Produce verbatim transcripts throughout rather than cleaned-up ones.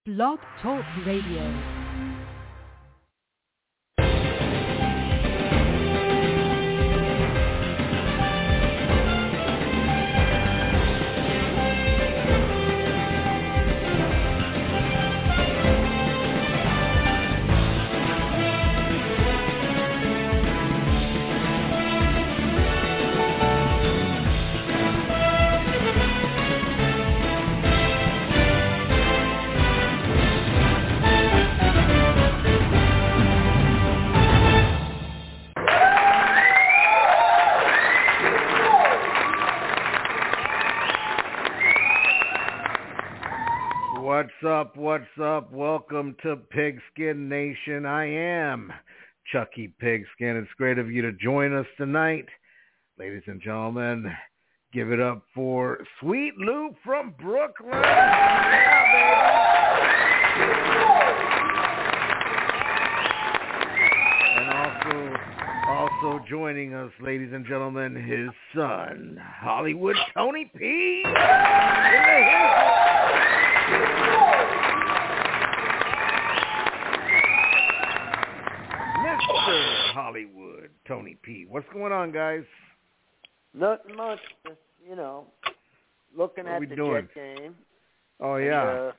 Blog Talk Radio. What's up, what's up? Welcome to Pigskin Nation. I am Chucky Pigskin. It's great of you to join us tonight. Ladies and gentlemen, give it up for Sweet Lou from Brooklyn. Yeah, baby. And also, also joining us, ladies and gentlemen, his son, Hollywood Tony P. In the Mister Hollywood Tony P. What's going on, guys? Nothing much. Just, you know, looking what at we the doing? Jet game. Oh, yeah.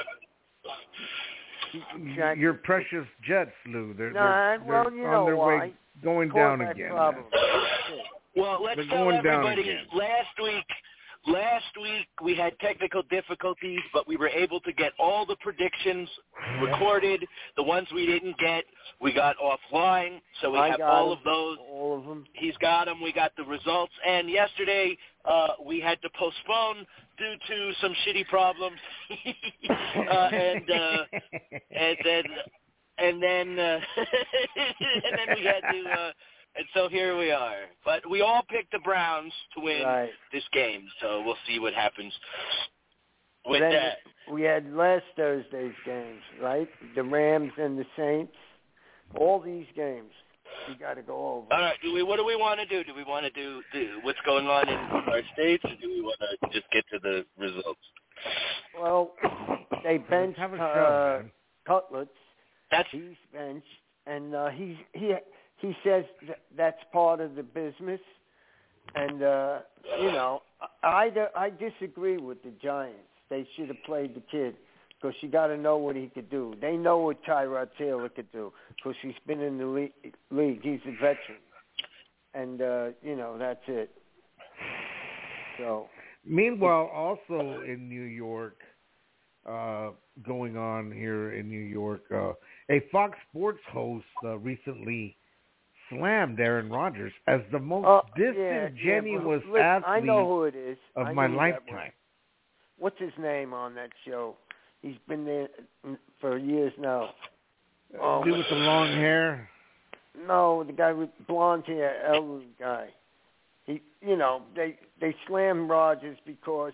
And, uh, Your precious Jets, Lou. They're, no, they're, well, they're you on know their why. way going down again. Problem. Well, let's They're tell going down everybody, again. last week, last week we had technical difficulties, but we were able to get all the predictions recorded. The ones we didn't get, we got offline, so we I have got all them, of those. All of them. He's got them. We got the results. And yesterday uh, we had to postpone due to some shitty problems. uh, and, uh, and then and then uh, and then we had to uh, and so here we are. But we all picked the Browns to win Right. this game, so we'll see what happens with Then that. We had last Thursday's games, right? The Rams and the Saints. All these games we got to go over. All right, do we, what do we want to do? Do we want to do, do what's going on in our states, or do we want to just get to the results? Well, they benched Have a uh, show, man. Cutlets. That's He's benched, and uh, he's he he says th- that's part of the business. And uh, you know, I I disagree with the Giants. They should have played the kid because you got to know what he could do. They know what Tyrod Taylor could do because he's been in the le- league. He's a veteran, and uh, you know that's it. So. Meanwhile, also in New York, uh, going on here in New York, uh, a Fox Sports host uh, recently slammed Aaron Rodgers as the most Oh, yeah, disingenuous yeah, well, athlete I know who it is. of I my knew that was. lifetime. What's his name on that show? He's been there for years now. Uh, dude with the long hair. No, the guy with blonde hair, elderly guy. He, you know, they they slammed Rogers because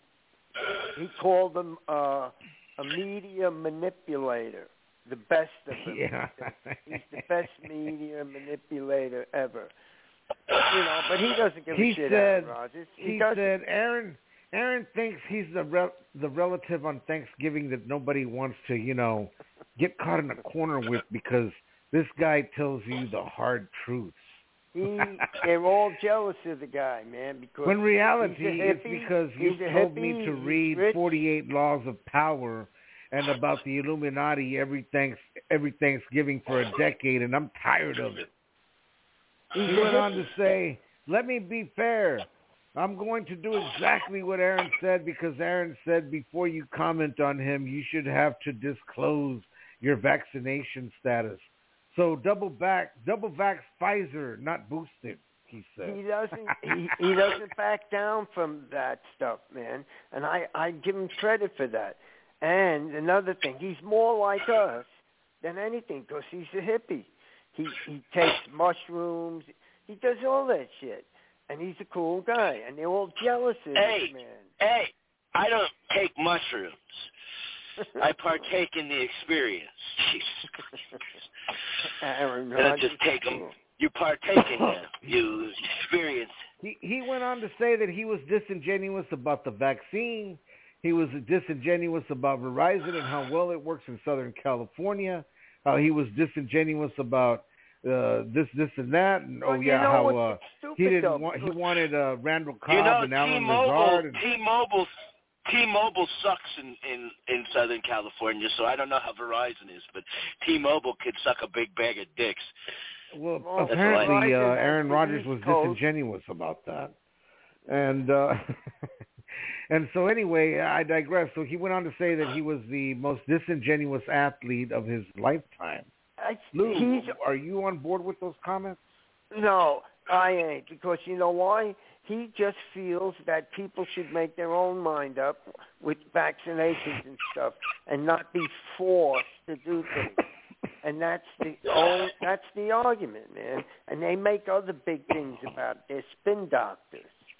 he called him uh, a media manipulator, the best of them. Yeah. He's the best media manipulator ever. You know, but he doesn't give He a shit said- Aaron Rodgers. He, He doesn't. said Aaron Aaron thinks he's the rel- the relative on Thanksgiving that nobody wants to, you know, get caught in a corner with because this guy tells you the hard truths. He, they're all jealous of the guy, man. Because When reality, he's a it's hippie, because you he's a told hippie, me to he's read rich. forty-eight Laws of Power and about the Illuminati every thanks every Thanksgiving for a decade, and I'm tired of it. He's He a went on hippie. to say, "Let me be fair. I'm going to do exactly what Aaron said because Aaron said before you comment on him, you should have to disclose your vaccination status. So double back, double vax Pfizer, not boosted," he said. He doesn't. he, he doesn't back down from that stuff, man. And I, I give him credit for that. And another thing, he's more like us than anything because he's a hippie. He he takes mushrooms. He does all that shit. And he's a cool guy. And they're all jealous of Hey, this man. hey, I don't take mushrooms. I partake in the experience. Jesus Christ. Aaron You don't Rodgers just take is them. cool. You partake in them. You experience. He he went on to say that he was disingenuous about the vaccine. he was disingenuous about Verizon and how well it works in Southern California. How he was disingenuous about uh, this, this, and that. And well, oh yeah, you know how what? uh, It's stupid, he didn't though, want. He because- wanted uh, Randall Cobb You know, and Alan T-Mobile, Lazard. And, T-Mobile, T-Mobile sucks in, in, in Southern California, so I don't know how Verizon is, but T-Mobile could suck a big bag of dicks. well, Well, apparently uh, Verizon has Aaron the Rodgers East was Coast. disingenuous about that. And uh, and so anyway, I digress. So he went on to say that he was the most disingenuous athlete of his lifetime. I, Lou, he's are you on board with those comments? no, I ain't, because you know why? He just feels that people should make their own mind up with vaccinations and stuff, and not be forced to do things. And that's the old, that's the argument, man. And they make other big things about it. They're spin doctors.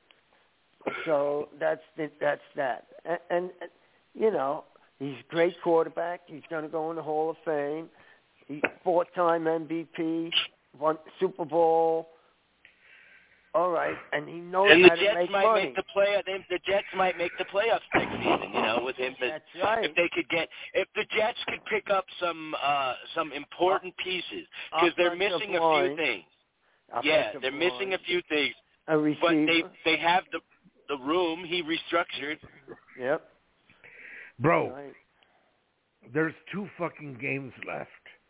So that's the, that's that. And, and, and you know, he's a great quarterback. He's going to go in the Hall of Fame. He's four-time M V P, won Super Bowl. All right, and he knows And how the to Jets make might money. make the play. The Jets might make the playoffs next season. You know, with him. That's right. If they could get, if the Jets could pick up some uh, some important pieces, because they're Offensive missing a line. few things. Offensive Yeah, they're missing line, a few things, a receiver. but they they have the the room. He restructured. Yep. Bro, Right. there's two fucking games left.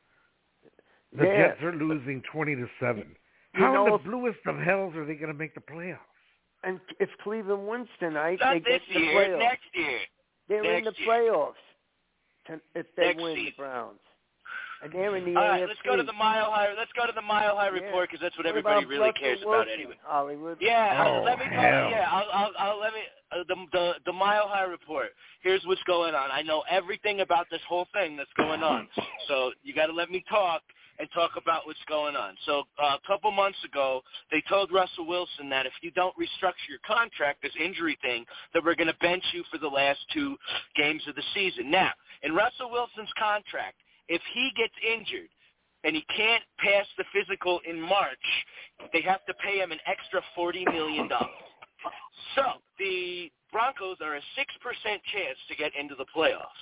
The Yeah. Jets are losing twenty to seven. You How know, in the if- bluest of hells are they going to make the playoffs? And if Cleveland wins tonight, Not they this get in the year, playoffs. next year. They're in the next year. playoffs to, if they Next win season. the Browns. And they're in the All A F C. right, let's go to the Mile High. Let's go to the Mile High Yeah. report because that's what, What everybody about really Russell cares Wilson, about anyway. Hollywood? Yeah, Oh, let me tell hell. you. Yeah, I'll, I'll, I'll let me uh, the, the the Mile High report. Here's what's going on. I know everything about this whole thing that's going on. So you got to let me talk and talk about what's going on. So uh, a couple months ago, they told Russell Wilson that if you don't restructure your contract, this injury thing, that we're going to bench you for the last two games of the season. Now, in Russell Wilson's contract, if he gets injured and he can't pass the physical in March, they have to pay him an extra forty million dollars. So the Broncos are a six percent chance to get into the playoffs.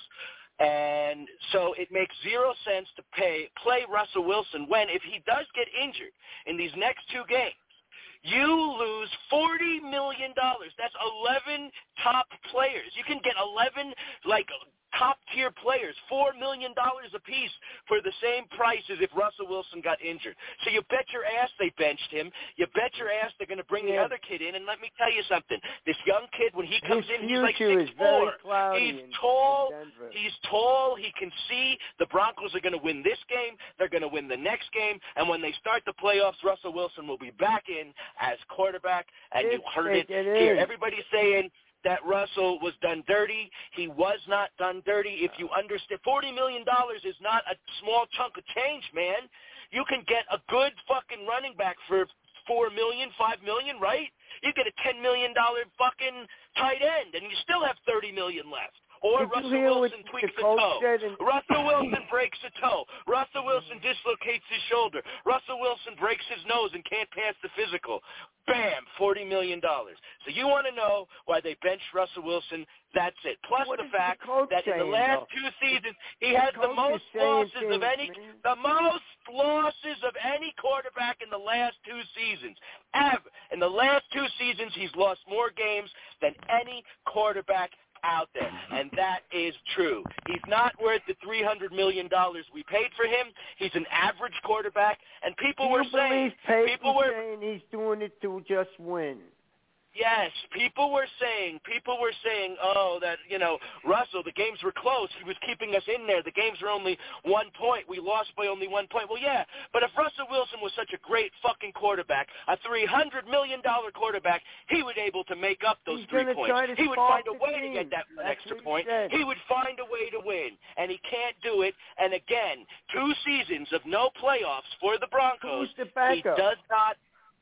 And so it makes zero sense to pay play Russell Wilson when, if he does get injured in these next two games, you lose forty million dollars. That's eleven top players. You can get eleven, like, top-tier players, four million dollars apiece for the same price as if Russell Wilson got injured. So you bet your ass they benched him. You bet your ass they're going to bring Yeah. the other kid in. And let me tell you something. This young kid, when he comes His in, he's like future six is very four. cloudy He's in, tall. in Denver. He's tall. He can see. The Broncos are going to win this game. They're going to win the next game. And when they start the playoffs, Russell Wilson will be back in as quarterback. And you If heard they it get here. in. Everybody's saying that Russell was done dirty. He was not done dirty. If you understand, forty million dollars is not a small chunk of change, man. You can get a good fucking running back for four million dollars, five million dollars, right? You get a ten million dollars fucking tight end, and you still have thirty million dollars left. Or Did you Russell hear what Wilson the tweaks a coach toe. said in- Russell Wilson breaks a toe. Russell Wilson dislocates his shoulder. Russell Wilson breaks his nose and can't pass the physical. Bam, forty million dollars. So you want to know why they benched Russell Wilson? That's it. Plus What the is fact the coach that in the saying, last though? two seasons, he has the coach most is saying losses of things, any, man. the most losses of any quarterback in the last two seasons. Ever. In the last two seasons, he's lost more games than any quarterback out there, and that is true. He's not worth the three hundred million dollars we paid for him. He's an average quarterback, and people Do were you believe saying, Peyton's people were, saying he's doing it to just win? yes, people were saying, people were saying, oh, that, you know, Russell, the games were close. He was keeping us in there. The games were only one point. We lost by only one point. Well, yeah, but if Russell Wilson was such a great fucking quarterback, a three hundred million dollars quarterback, he would able to make up those He's three gonna points. try to He would spark find a the way to team. get that one That's extra what he point. said. He would find a way to win, and he can't do it. And again, two seasons of no playoffs for the Broncos. Who's the He backup? does not.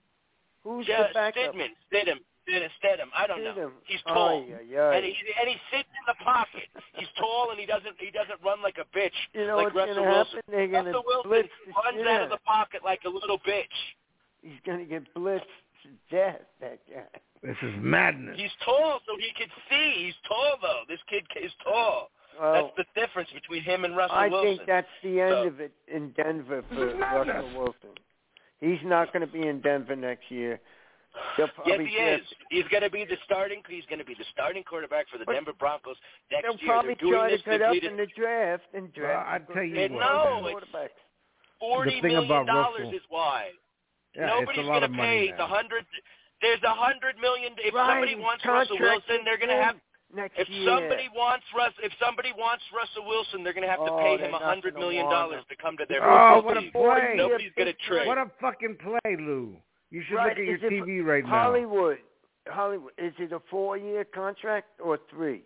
Who's Just the backup? Stidham, Stidham, Stidham, Stidham. I don't know. Stidham. He's tall, Oh, yeah, yeah. and he and he sits in the pocket. He's tall, and he doesn't he doesn't run like a bitch You know like what's Russell gonna Wilson. happen? They're gonna Russell Wilson blitz the runs shit out out of the of pocket like a little bitch. He's gonna get blitzed to death. That guy. This is madness. He's tall, so he can see. He's tall, though. This kid is tall. Well, that's the difference between him and Russell I Wilson. think that's the end so, of it in Denver for Russell Wilson. He's not going to be in Denver next year. Yes, he is. He's going to be the starting. He's going to be the starting quarterback for the but Denver Broncos next they'll year. probably They're doing try this to get to up lead in it. the draft and draft. Well, I tell you and what, no, man. it's forty the thing million about dollars Russell, is why. yeah, Nobody's going to pay the hundred. There's a hundred million. If right, somebody wants Russell Wilson, they're going to have. Next if year. somebody wants Russ, if somebody wants Russell Wilson, they're going to have to oh, pay him a hundred hundred million dollars to come to their oh, football what a team. play. Nobody's going to trade. What a fucking play, Lou. You should right. look at your Is T V right Hollywood, now. Hollywood. Is it a four-year contract or three?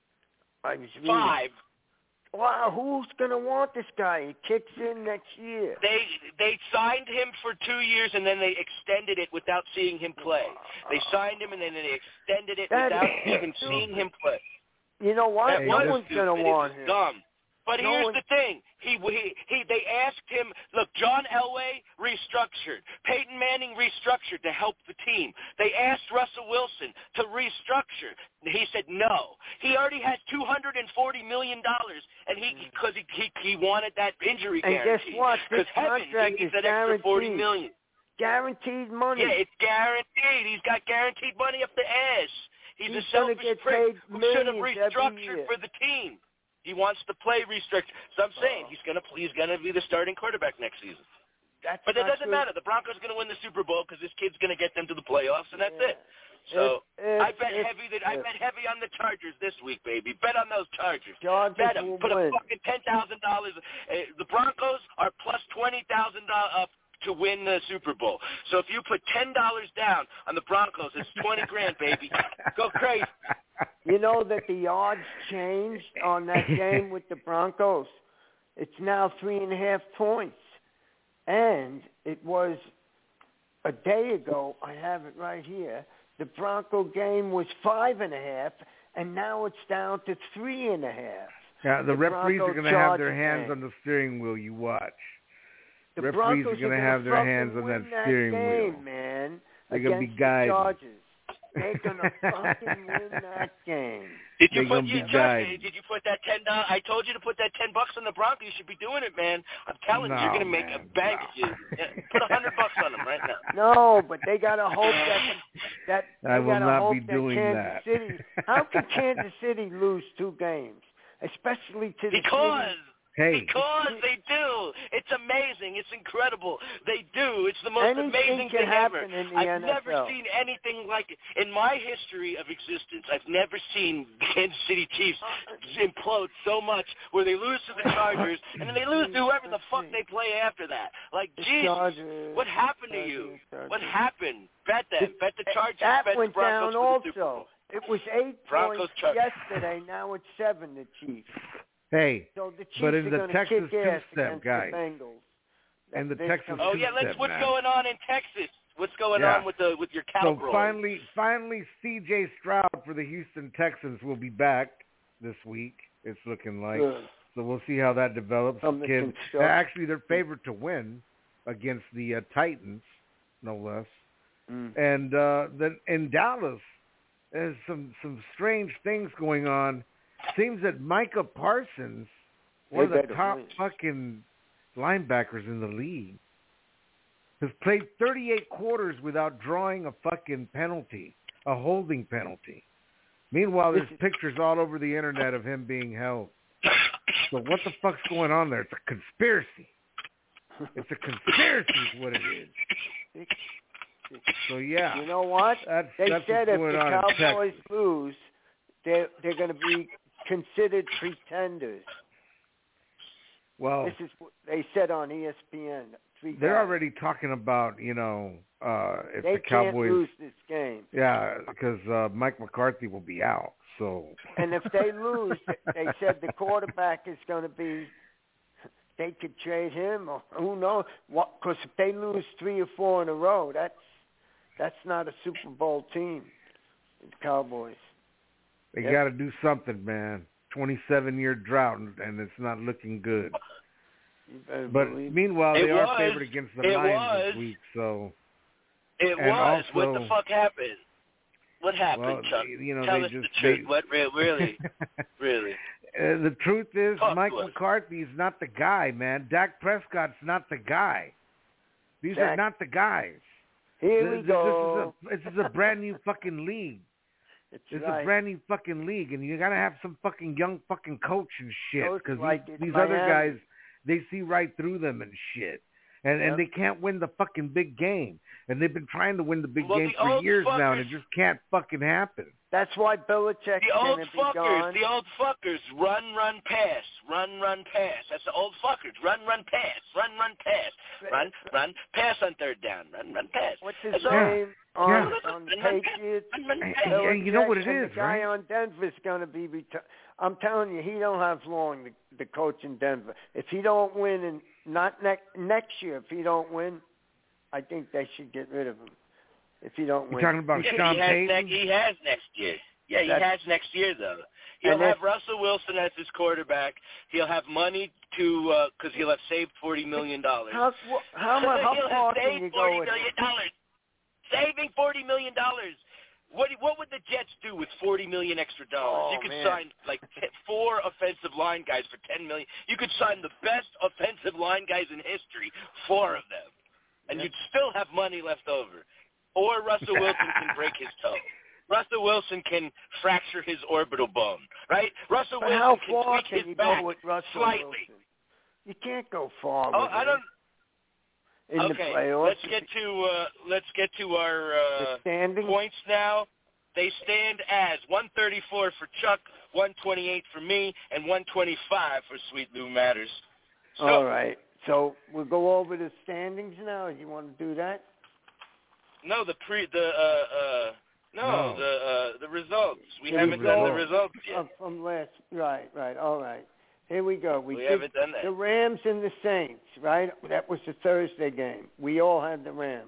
I was reading. Five. Wow, who's going to want this guy? He kicks in next year. They they signed him for two years and then they extended it without seeing him play. They signed him and then they extended it That without is even stupid. seeing him play. You know what? Hey, no that's one's going to It want is him. dumb. But No here's one- the thing. He, he he they asked him, look, John Elway restructured. Peyton Manning restructured to help the team. They asked Russell Wilson to restructure. He said no. He already has two hundred forty million dollars, and he because he, he he wanted that injury And guarantee. guess what? This Because heaven contract gave is that extra forty guaranteed. million. Guaranteed money. Yeah, it's guaranteed. He's got guaranteed money up the ass. He's, He's a gonna selfish get prick paid who should have millions every restructured year. for the team. He wants to play restructured. So I'm saying Oh. he's gonna he's gonna be the starting quarterback next season. That's But it not doesn't good. matter. The Broncos are gonna win the Super Bowl because this kid's gonna get them to the playoffs, and that's Yeah. it. So If- I bet if- heavy that I if- bet heavy on the Chargers this week, baby. Bet on those Chargers. Chargers Bet 'em. will Put win. a fucking ten thousand dollars. The Broncos are plus twenty thousand dollars up to win the Super Bowl. So if you put ten dollars down on the Broncos, it's twenty grand, baby. Go crazy. You know that the odds changed on that game with the Broncos. It's now three and a half points. And it was a day ago, I have it right here, the Bronco game was five and a half, and now it's down to three and a half. Yeah, the, The referees are Bronco going to have their Chargers hands game. on the steering wheel. You watch. The Referees Broncos are going to gonna have their fucking hands on win that steering game, wheel. man. They're gonna be against guiding. the Chargers. They're gonna fucking win that game. Did you They're put gonna you be trust me, guided. Did you put that ten dollars? I told you to put that ten bucks on the Broncos. You should be doing it, man. I'm telling you, you're No, gonna make man, a bank. no. If you yeah, put a hundred bucks on them right now. No, but they gotta hope that that they I will gotta not hope be that doing Kansas that. City. How can Kansas City lose two games, especially to the Because. city? Hey, Because they do. It's amazing. It's incredible. They do. It's the most Anything amazing can thing ever. happen in the I've N F L. never seen anything like it. In my history of existence, I've never seen Kansas City Chiefs implode so much where they lose to the Chargers and then they lose to whoever the fuck they play after that. Like, The Jesus, Chargers, what happened to you? Chargers, What Chargers. happened? Bet them. Bet the Chargers. That bet went the Broncos down for the Super Bowl. also. It was eight Broncos, points Chargers. yesterday. Now it's seven. The Chiefs. hey, So the Chiefs but in are the going to Texas kick ass two-step, against guys, the Bengals. and the They Texas come- Oh yeah, let's. two-step, What's man. going on in Texas? What's going Yeah. on with the with your So Cowboys? finally, finally, C J Stroud for the Houston Texans will be back this week. It's looking like. Good. So we'll see how that develops. From the Kid, construction. actually, they're favored to win against the uh, Titans, no less. Mm. And uh, then in Dallas, there's some some strange things going on. Seems that Micah Parsons, one They of the better top win. fucking linebackers in the league, has played thirty-eight quarters without drawing a fucking penalty, a holding penalty. Meanwhile, there's pictures all over the internet of him being held. So what the fuck's going on there? It's a conspiracy. It's a conspiracy is what it is. So yeah, You know what? that's, They that's said what's if going the on in Cowboys Texas. lose, they're they're going to be considered pretenders. Well, This is what they said on E S P N. Three they're guys. already talking about, you know, uh, if They the can't Cowboys, lose this game. yeah, because uh, Mike McCarthy will be out. So, And if they lose, they said the quarterback is going to be. They could trade him, or who knows? What? Because if they lose three or four in a row, that's that's not a Super Bowl team. The Cowboys. they Yep. got to do something, man. twenty-seven year drought, and and it's not looking good. You better But believe. meanwhile, It they are was. favored against the It Lions was. this week. So, It And was. what also- the fuck happened? What happened, well, Chuck? you know, Tell they us just, the truth. they... What re- really, really? Uh, the truth is, Talk Mike to us. McCarthy's not the guy, man. Dak Prescott's not the guy. These Dak- are not the guys. Here Th- we th- go. This is a this is a brand new fucking league. It's It's right. a brand new fucking league, and you gotta have some fucking young fucking coach and shit, Coach because like these, it's these other Miami. guys, they see right through them and shit, and Yep. and they can't win the fucking big game, and they've been trying to win the big Well, game the for old years now, and fuckers- it just can't fucking happen. That's why Belichick's The old going to be fuckers, gone. the old fuckers, run, run, pass, run, run, pass. That's the old fuckers. Run, run, pass, run, run, pass, run, run, pass on third down, run, run, pass. What's his That's all. name on, Yeah. on the Patriots? Run, run, And, pass. and you know what it Belichick, and is, the guy right? on Denver's going to be reti- I'm telling you, he don't have long. The, the coach in Denver. If he don't win, and not next next year, if he don't win, I think they should get rid of him. If he don't You're win, talking about Yeah, Sean he has, Payton? next, he has next year. Yeah, he That's- has next year, though. He'll And have if- Russell Wilson as his quarterback. He'll have money to, because he'll have saved forty million dollars. how wh- how much how He'll far have can you saved go forty with million it? dollars. Saving forty million dollars. What what would the Jets do with forty million extra dollars? Oh, you could man. sign like t- four offensive line guys for ten million. You could sign the best offensive line guys in history, four of them, and Yeah. you'd still have money left over. Or Russell Wilson can break his toe. Russell Wilson can fracture his orbital bone, right? Russell But Wilson how can far tweak can his you back go with Russell slightly. Wilson? You can't go far Oh, with I him don't. in the Okay, playoffs. let's get to uh, let's get to our uh, the standings. points now. They stand as one thirty-four for Chuck, one twenty-eight for me, and one twenty-five for Sweet Lou Matters. So, All right. So we'll go over the standings now. You want to do that? No, the pre the uh, uh, no, No. the uh, the results. We The haven't done the results. results yet. Uh, from last. Right. Right. All right. Here we go. We, We did haven't done that. the Rams and the Saints. Right. That was the Thursday game. We all had the Rams.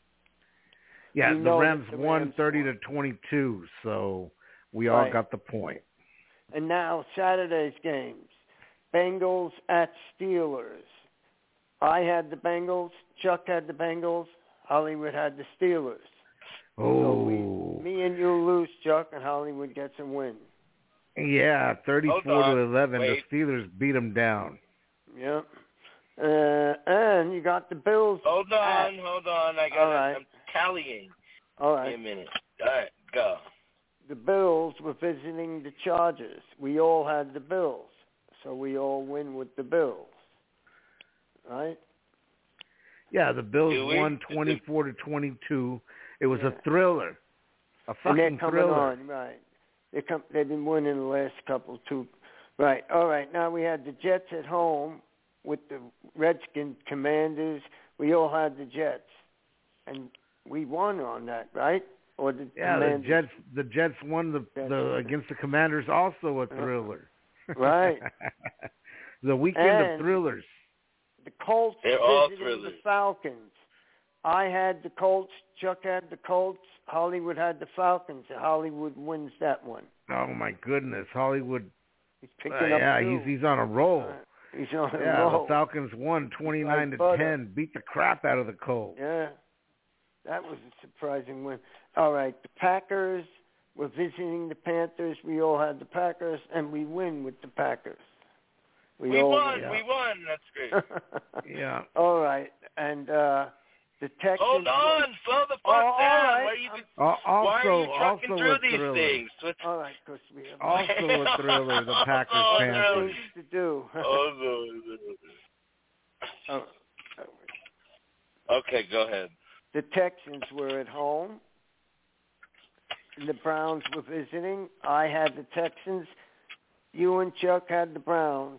Yeah, You the know Rams that the won Rams thirty won. to twenty-two, so we all Right. got the point. And now Saturday's games. Bengals at Steelers. I had the Bengals. Chuck had the Bengals. Hollywood had the Steelers. So Oh, we, me and you lose, Chuck, and Hollywood gets a win. yeah, thirty-four Hold on. to eleven. Wait. The Steelers beat them down. Yep. Uh, and you got the Bills. Hold at- on, hold on. I got. All right. I'm tallying. All Give me a right. minute. All right, go. The Bills were visiting the Chargers. We all had the Bills, so we all win with the Bills. Right? Yeah, the Bills Do we? won twenty-four to twenty-two. It was Yeah. a thriller, a And they're fucking coming thriller. on, right? They come. They've been winning the last couple too. Right. All right. Now we had the Jets at home with the Redskins Commanders. We all had the Jets, and we won on that, right? Or the Yeah, the Commanders? Jets. The Jets won the, Jets. the against the Commanders. Also a thriller. Right. The weekend And- of thrillers. The Colts They're all visiting thrillers. the Falcons. I had the Colts. Chuck had the Colts. Hollywood had the Falcons. Hollywood wins that one. Oh my goodness, Hollywood. He's picking Uh, up. yeah, two. he's he's on a roll. Uh, he's on a Yeah, roll. the Falcons won twenty-nine to butter. ten. Beat the crap out of the Colts. Yeah, that was a surprising win. All right, the Packers were visiting the Panthers. We all had the Packers, and we win with the Packers. We all won. yeah. We won. That's great. Yeah. All right, and uh, the Texans. Hold on. Slow the fuck Oh, all down. right. Why are you, Al- why are Also, you trucking also through a these thriller. things? What's, All right, because we have Also a thriller. The Packers Oh, Panthers. things to do. oh, no. Oh, Okay, go ahead. the Texans were at home. The Browns were visiting. I had the Texans. You and Chuck had the Browns.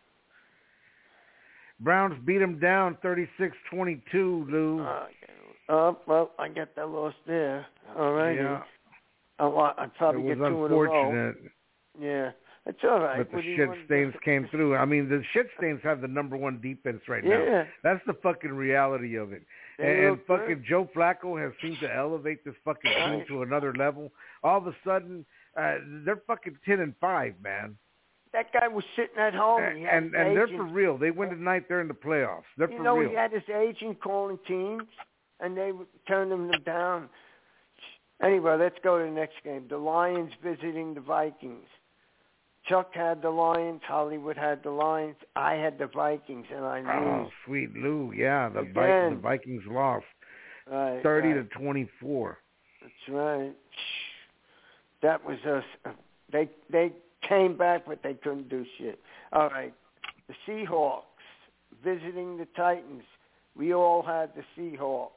Browns beat them down thirty-six twenty-two, Lou. Uh, oh, well, I get that loss there. All right. yeah, I, I it probably was get two in a row. unfortunate, Yeah, it's all right. but the What do you shit want to stains do? came through. I mean, the shit stains have the number one defense right now. Yeah, That's the fucking reality of it. They And, look and fucking good. Joe Flacco has seemed to elevate this fucking team Right. to another level. All of a sudden, uh, they're fucking ten and five, man. that guy was sitting at home. And He had and, his and they're agent- for real. They win tonight. They're in the playoffs. They're You for know, real. he had his agent calling teams, and they would turn them down. Anyway, let's go to the next game. The Lions visiting the Vikings. Chuck had the Lions. Hollywood had the Lions. I had the Vikings, and I lose. Oh, sweet Lou. Yeah, the, Again. Vi- the Vikings lost Right, thirty right. to twenty-four. That's right. That was us. They they came back, but they couldn't do shit. All right. The Seahawks visiting the Titans. We all had the Seahawks.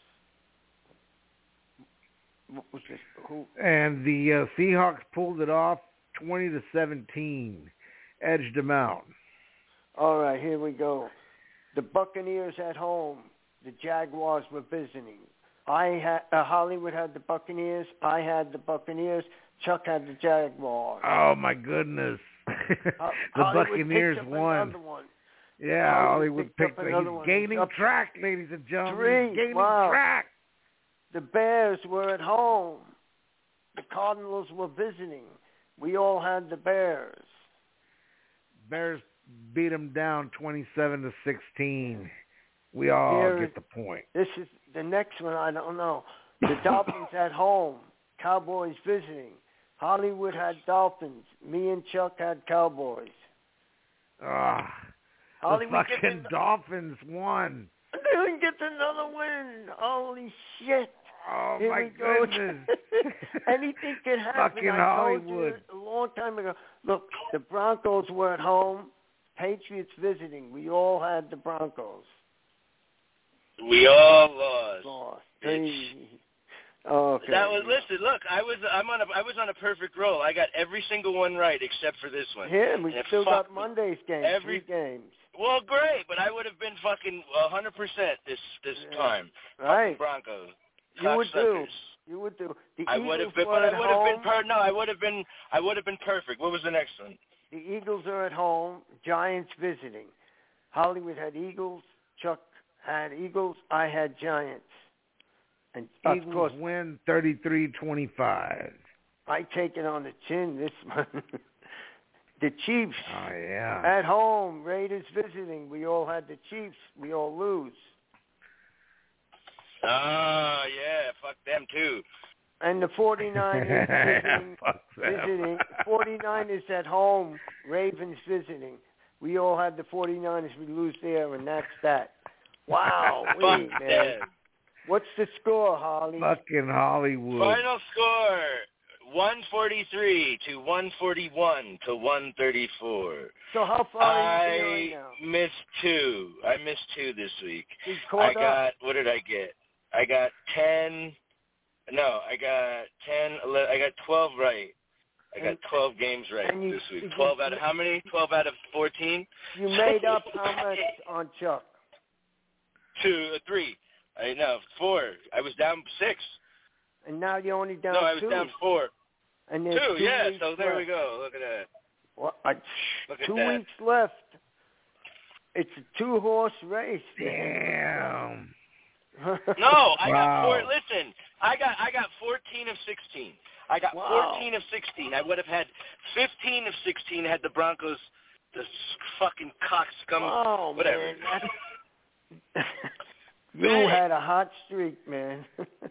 What was this? Who? And the uh, Seahawks pulled it off twenty to seventeen. Edged them out. All right, here we go. The Buccaneers at home. The Jaguars were visiting. I had uh, Hollywood had the Buccaneers. I had the Buccaneers. Chuck had the Jaguars. Oh my goodness! Uh, the Hollywood Buccaneers picked up won. another one. Yeah, Hollywood Hollywood picked picked up up. another He's one. gaining Up track, ladies and gentlemen. three. He's gaining Wow. track. The Bears were at home. The Cardinals were visiting. We all had the Bears. Bears beat them down twenty-seven to sixteen. We all Here get is- the point. This is the next one. I don't know. The Dolphins at home. Cowboys visiting. Hollywood had Dolphins. Me and Chuck had Cowboys. Ah, the Hollywood fucking gets an- Dolphins won. Dylan gets another win. Holy shit. Oh Here my we go. goodness. Anything can happen. Fucking I told Hollywood. you a long time ago. Look, the Broncos were at home. Patriots visiting. We all had the Broncos. We all lost. Lost. Bitch. Hey. Okay. That was listen. Look, I was I'm on a I was on a perfect roll. I got every single one right except for this one. Yeah, we And it still got fucked me. Monday's game. Every- Three games. Well, great, but I would have been fucking one hundred percent this this Yeah. time. Right. Fucking Broncos. You would do. Cocksuckers. You would do. The I Eagles would have been, were but at I would have been home. per. No, I would have been. I would have been perfect. What was the next one? The Eagles are at home. Giants visiting. Hollywood had Eagles. Chuck had Eagles. I had Giants. And of Eagles course, win thirty-three twenty-five. I take it on the chin this one. The Chiefs Oh, yeah. at home. Raiders visiting. We all had the Chiefs. We all lose. Oh yeah, fuck them too. And the 49ers visiting. Fuck them. visiting. 49ers at home. Ravens visiting. We all had the 49ers. We lose there, and that's that. Wow. Fuck wait, man. them. What's the score, Holly? Fucking Hollywood. Final score: one forty-three to one forty-one to one thirty-four. So how far are you I right now? missed two. I missed two this week. You I caught got up? what did I get? I got ten. No, I got ten. eleven, I got twelve right. I got And- twelve games right and you- this week. you- Twelve out of how many? Twelve out of fourteen. You made up how much on Chuck? Two, uh, three. I no four. I was down six. And now you're only down no, I was two. down four. And there's Two, two yeah. weeks So there left. we go. Look at that. Well, I, Look at two that. weeks left. It's a two-horse race. Damn. No, I got Wow. four. Listen, I got I got fourteen of sixteen. I got Wow. fourteen of sixteen. I would have had fifteen of sixteen had the Broncos, the s- fucking cockscum. Oh, whatever. man. That's... you had a hot streak, man.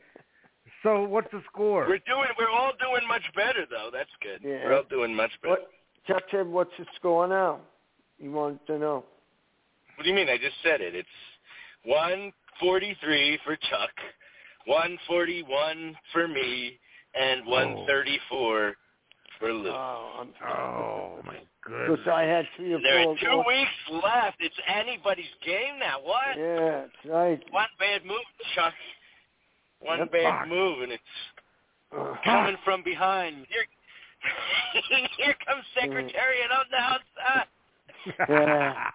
So what's the score? We're doing. We're all doing much better though. That's good. Yeah. We're all doing much better. What? Chuck said, what's the score now? You wanted to know. What do you mean? I just said it. It's one forty-three for Chuck, one forty-one for me, and one thirty-four for Lou. Oh, I'm Oh, my goodness. Because I had three or There four. are two weeks left. It's anybody's game now. What? Yeah, that's right. One bad move, Chuck. One Yep. bad Fuck. move, and it's Uh, coming from behind. Here, here comes Secretariat on the outside. Yeah.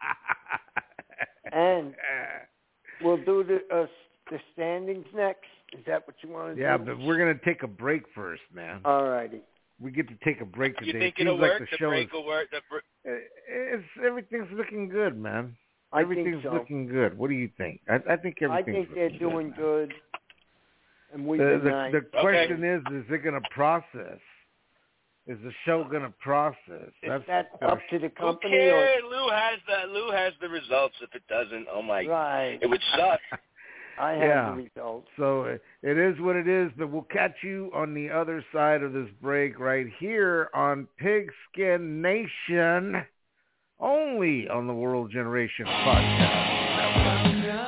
And we'll do the uh, the standings next. Is that what you want to Yeah, do? but we're going to take a break first, man. All righty. We get to take a break You today. think it it'll seems like work? the The show break is, will work. The br- it's, everything's looking good, man. I Everything's think so. looking good. What do you think? I, I think I everything's think they're looking doing good. good. And we've The, been the, nice. the question is, is it going to process? Is the show going to process? Is That's that the up question. to the Who company or cares? Lou has the Lou has the results. If it doesn't, oh my, right? it would suck. I have yeah. the results. So it is what it is, but we'll catch you on the other side of this break right here on Pigskin Nation, only on the World Generation Podcast.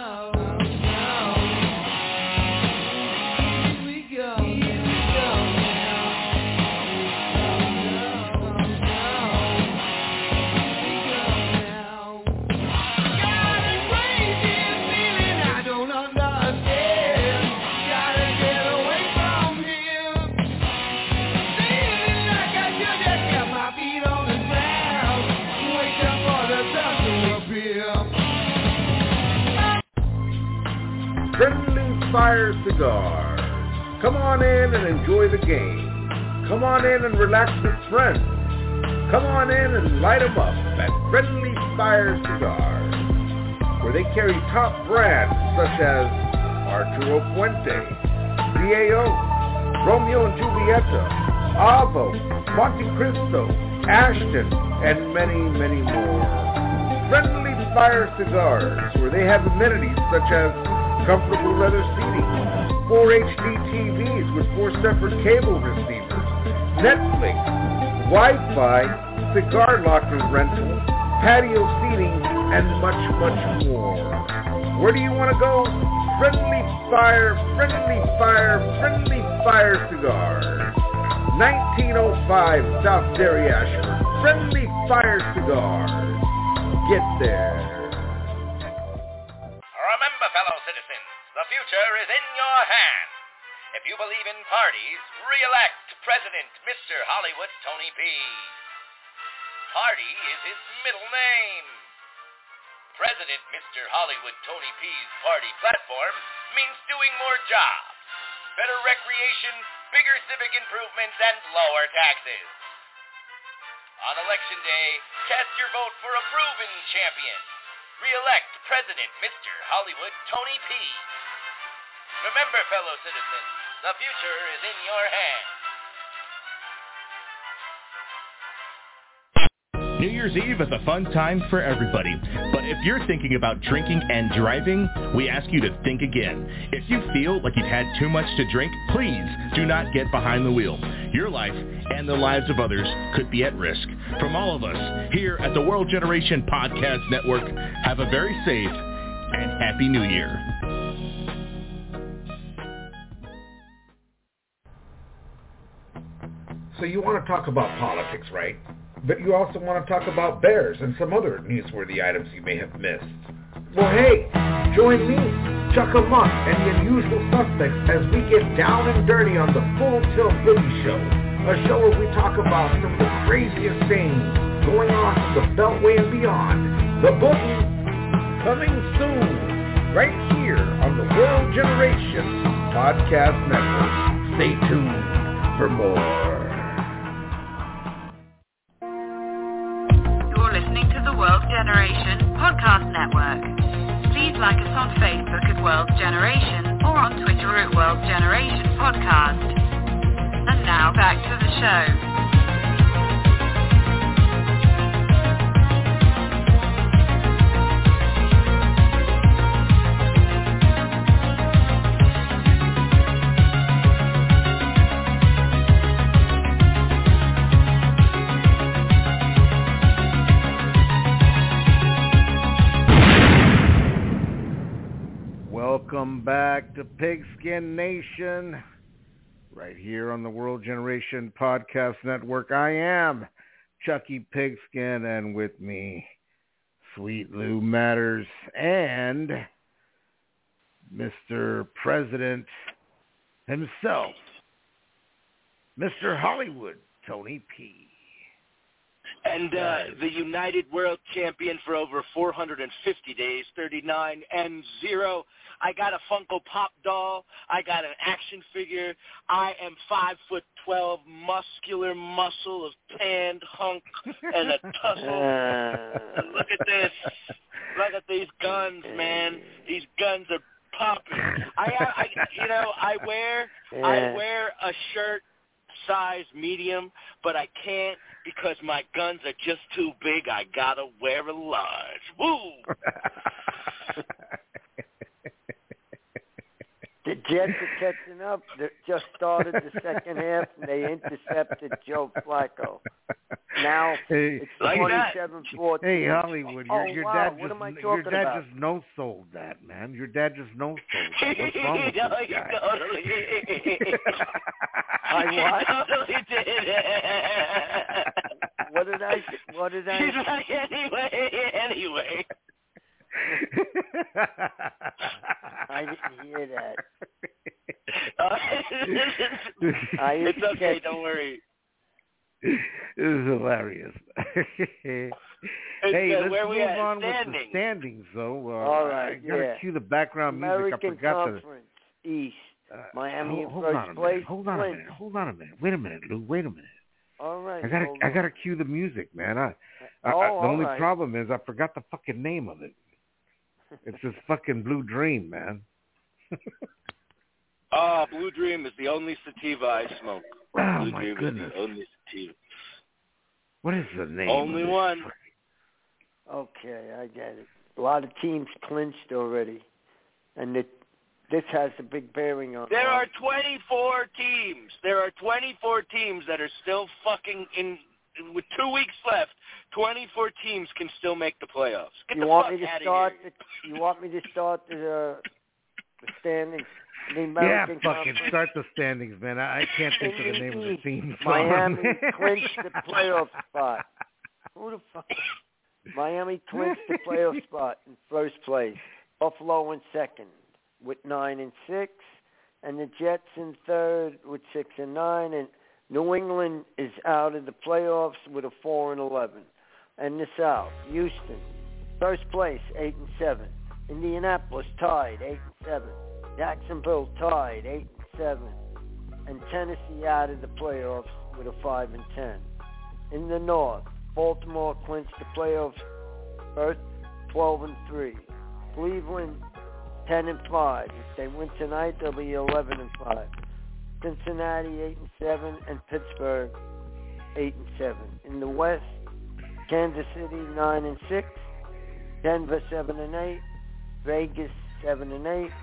Friendly Fire Cigars. Come on in and enjoy the game. Come on in and relax with friends. Come on in and light them up at Friendly Fire Cigars, where they carry top brands such as Arturo Fuente, D A O, Romeo and Julieta, Avo, Monte Cristo, Ashton, and many, many more. Friendly Fire Cigars, where they have amenities such as comfortable leather seating, four H D T Vs with four separate cable receivers, Netflix, Wi-Fi, cigar locker rental, patio seating, and much, much more. Where do you want to go? Friendly Fire, Friendly Fire, Friendly Fire Cigars. nineteen oh five South Derry Ashford. Friendly Fire Cigars. Get there. Remember, fellow citizens, the future is in your hands. If you believe in parties, re-elect President Mister Hollywood Tony P. Party is his middle name. President Mister Hollywood Tony P's party platform means doing more jobs, better recreation, bigger civic improvements, and lower taxes. On Election Day, cast your vote for a proven champion. Re-elect President Mister Hollywood Tony P. Remember, fellow citizens, the future is in your hands. New Year's Eve is a fun time for everybody. But if you're thinking about drinking and driving, we ask you to think again. If you feel like you've had too much to drink, please do not get behind the wheel. Your life and the lives of others could be at risk. From all of us here at the World Generation Podcast Network, have a very safe and happy New Year. So you want to talk about politics, right? But you also want to talk about bears and some other newsworthy items you may have missed. Well, hey, join me, Chuck Amok, and the Unusual Suspects as we get down and dirty on the Full Tilt Boogie Show, a show where we talk about some of the craziest things going on from the Beltway and beyond. The Boogie, coming soon, right here on the World Generation Podcast Network. Stay tuned for more. Listening to the World Generation Podcast Network. Please like us on Facebook at World Generation or on Twitter at World Generation Podcast. And now back to the show. Welcome back to Pigskin Nation, right here on the World Generation Podcast Network. I am Chucky Pigskin, and with me, Sweet Lou Matters, and Mister President himself, Mister Hollywood Tony P. And uh, the United World Champion for over four hundred fifty days, thirty-nine and zero. I got a Funko Pop doll. I got an action figure. I am five foot twelve, muscular muscle of tanned hunk and a tussle. Look at this. Look at these guns, man. These guns are popping. I, I you know, I wear, I wear a shirt size medium, but I can't because my guns are just too big. I gotta wear a large. Woo! Jets are catching up. They just started the second half, and they intercepted Joe Flacco. Now hey, it's like twenty-seven fourteen. Hey, Hollywood, your, Oh, your wow. dad What just am I your talking dad about? just no sold that, man. Your dad just no sold that. What's wrong with no, this you guy? totally I what? totally did. What did I? What did I? He's like, anyway, anyway. I didn't hear that. Uh, I it's used to okay, get- don't worry. This is hilarious. It's Hey, good. let's Where move we at? on with the Standings. standings, though. Uh, All right, I gotta yeah. cue the background music. American I forgot Conference East. to. Uh, Miami hold, in hold first on a place. minute. Hold on a Flint. minute. Hold on a minute. Wait a minute, Lou. Wait a minute. All right. I gotta, hold I on. gotta cue the music, man. I, I, Oh, I, the all only right. problem is I forgot the fucking name of it. It's this fucking Blue Dream, man. Ah, Blue Dream is the only sativa I smoke. Oh Blue my Dream goodness. is the only sativa. What is the name? Only of this one. fucking- Okay, I get it. A lot of teams clinched already, and it, this has a big bearing on. There our- are twenty-four teams. There are twenty-four teams that are still fucking in. With two weeks left, twenty-four teams can still make the playoffs. Get You the want fuck me to out start? of here. The, you want me to start the, uh, the standings? The Yeah, American fucking Conference. start the standings, man. I, I can't think of the name of the team. so- Miami clinched the playoff spot. Who the fuck? Miami clinched the playoff spot in first place. Buffalo in second with nine and six, and the Jets in third with six and nine, and New England is out of the playoffs with a four and eleven. And the South, Houston, first place, eight and seven. Indianapolis tied, eight and seven. Jacksonville tied, eight and seven. And Tennessee out of the playoffs with a five and ten. In the North, Baltimore clinched the playoffs first, twelve and three. Cleveland, ten and five. If they win tonight, they'll be eleven and five. Cincinnati, eight and seven, and Pittsburgh, eight and seven. In the West, Kansas City, nine and six. Denver, seven and eight. Vegas, seven and eight.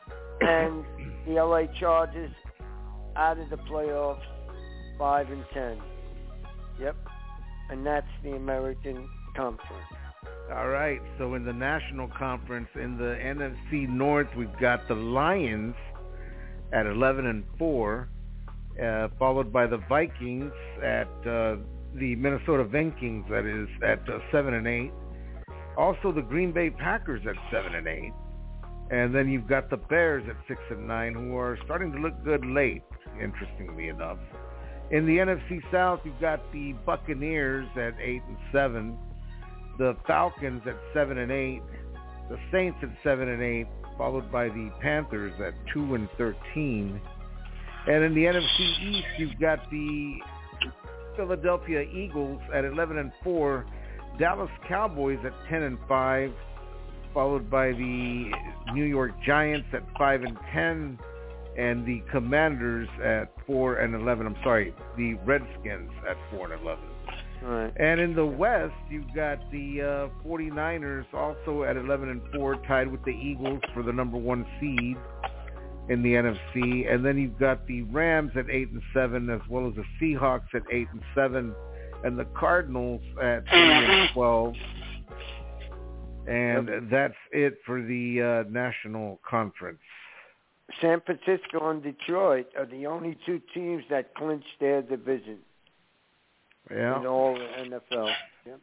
And the L A Chargers out of the playoffs, five and ten. Yep. And that's the American Conference. All right. So in the National Conference, in the N F C North, we've got the Lions at eleven and four, uh, followed by the Vikings at uh, the Minnesota Vikings, that is, at uh, seven and eight. Also, the Green Bay Packers at seven and eight. And then you've got the Bears at six and nine, who are starting to look good late, interestingly enough. In the N F C South, you've got the Buccaneers at eight and seven, the Falcons at seven and eight, the Saints at seven and eight, followed by the Panthers at two and thirteen. And in the N F C East, you've got the Philadelphia Eagles at eleven and four, Dallas Cowboys at ten and five, followed by the New York Giants at five and ten, and the Commanders at four and eleven. I'm sorry, the Redskins at four and eleven. Right. And in the West, you've got the uh, 49ers also at eleven and four, tied with the Eagles for the number one seed in the N F C. And then you've got the Rams at eight and seven, as well as the Seahawks at eight and seven, and the Cardinals at three and twelve. And Yep. that's it for the uh, National Conference. San Francisco and Detroit are the only two teams that clinched their division Yeah. in all the N F L. Yep.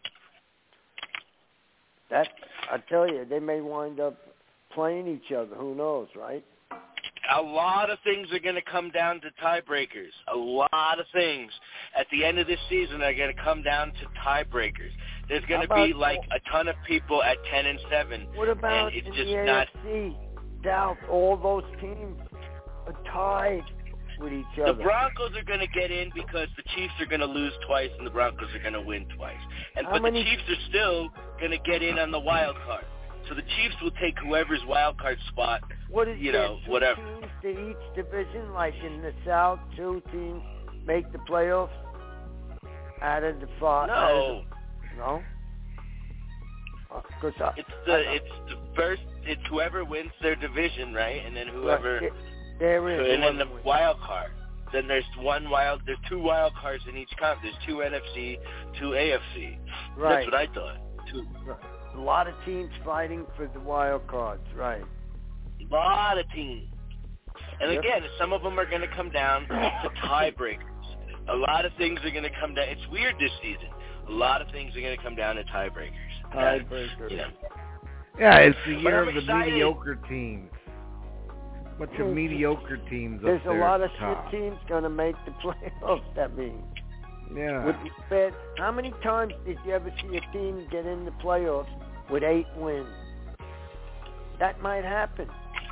That, I tell you, they may wind up playing each other. Who knows, right? A lot of things are going to come down to tiebreakers. A lot of things at the end of this season are going to come down to tiebreakers. There's going to How be about- like a ton of people at ten and seven. What about and it's in just the not. A F C South? All those teams are tied with each The other. Broncos are going to get in because the Chiefs are going to lose twice and the Broncos are going to win twice. And How but many- the Chiefs are still going to get in on the wild card. So the Chiefs will take whoever's wild card spot. What is you there, know, two whatever. teams to each division? Like in the South, two teams make the playoffs out of the five. No, No. Because I, it's the it's the first. It's whoever wins their division, right? And then whoever. Right. There is. So, and then the eleven wins. wild card. Then there's one wild. There's two wild cards in each conference. There's two N F C, two A F C. Right. That's what I thought. Two. Right. A lot of teams fighting for the wild cards. Right. A lot of teams. And Yep. again, some of them are going to come down to tiebreakers. A lot of things are going to come down. It's weird this season. A lot of things are going to come down to tiebreakers. Tiebreakers. You know. Yeah, it's the But year I'm of the excited. mediocre teams. Bunch of mediocre teams There's up a there lot at of the top. shit teams going to make the playoffs, that means. Yeah. With the bad, how many times did you ever see a team get in the playoffs with eight wins? That might happen.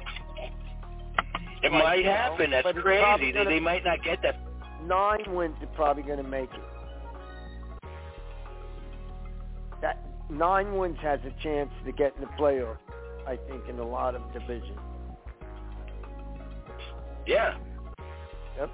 It Like, might you know, happen. That's but it's probably crazy. They, gonna- they might not get that. Nine wins are probably going to make it. That nine wins has a chance to get in the playoffs, I think, in a lot of divisions. Yeah. Yep.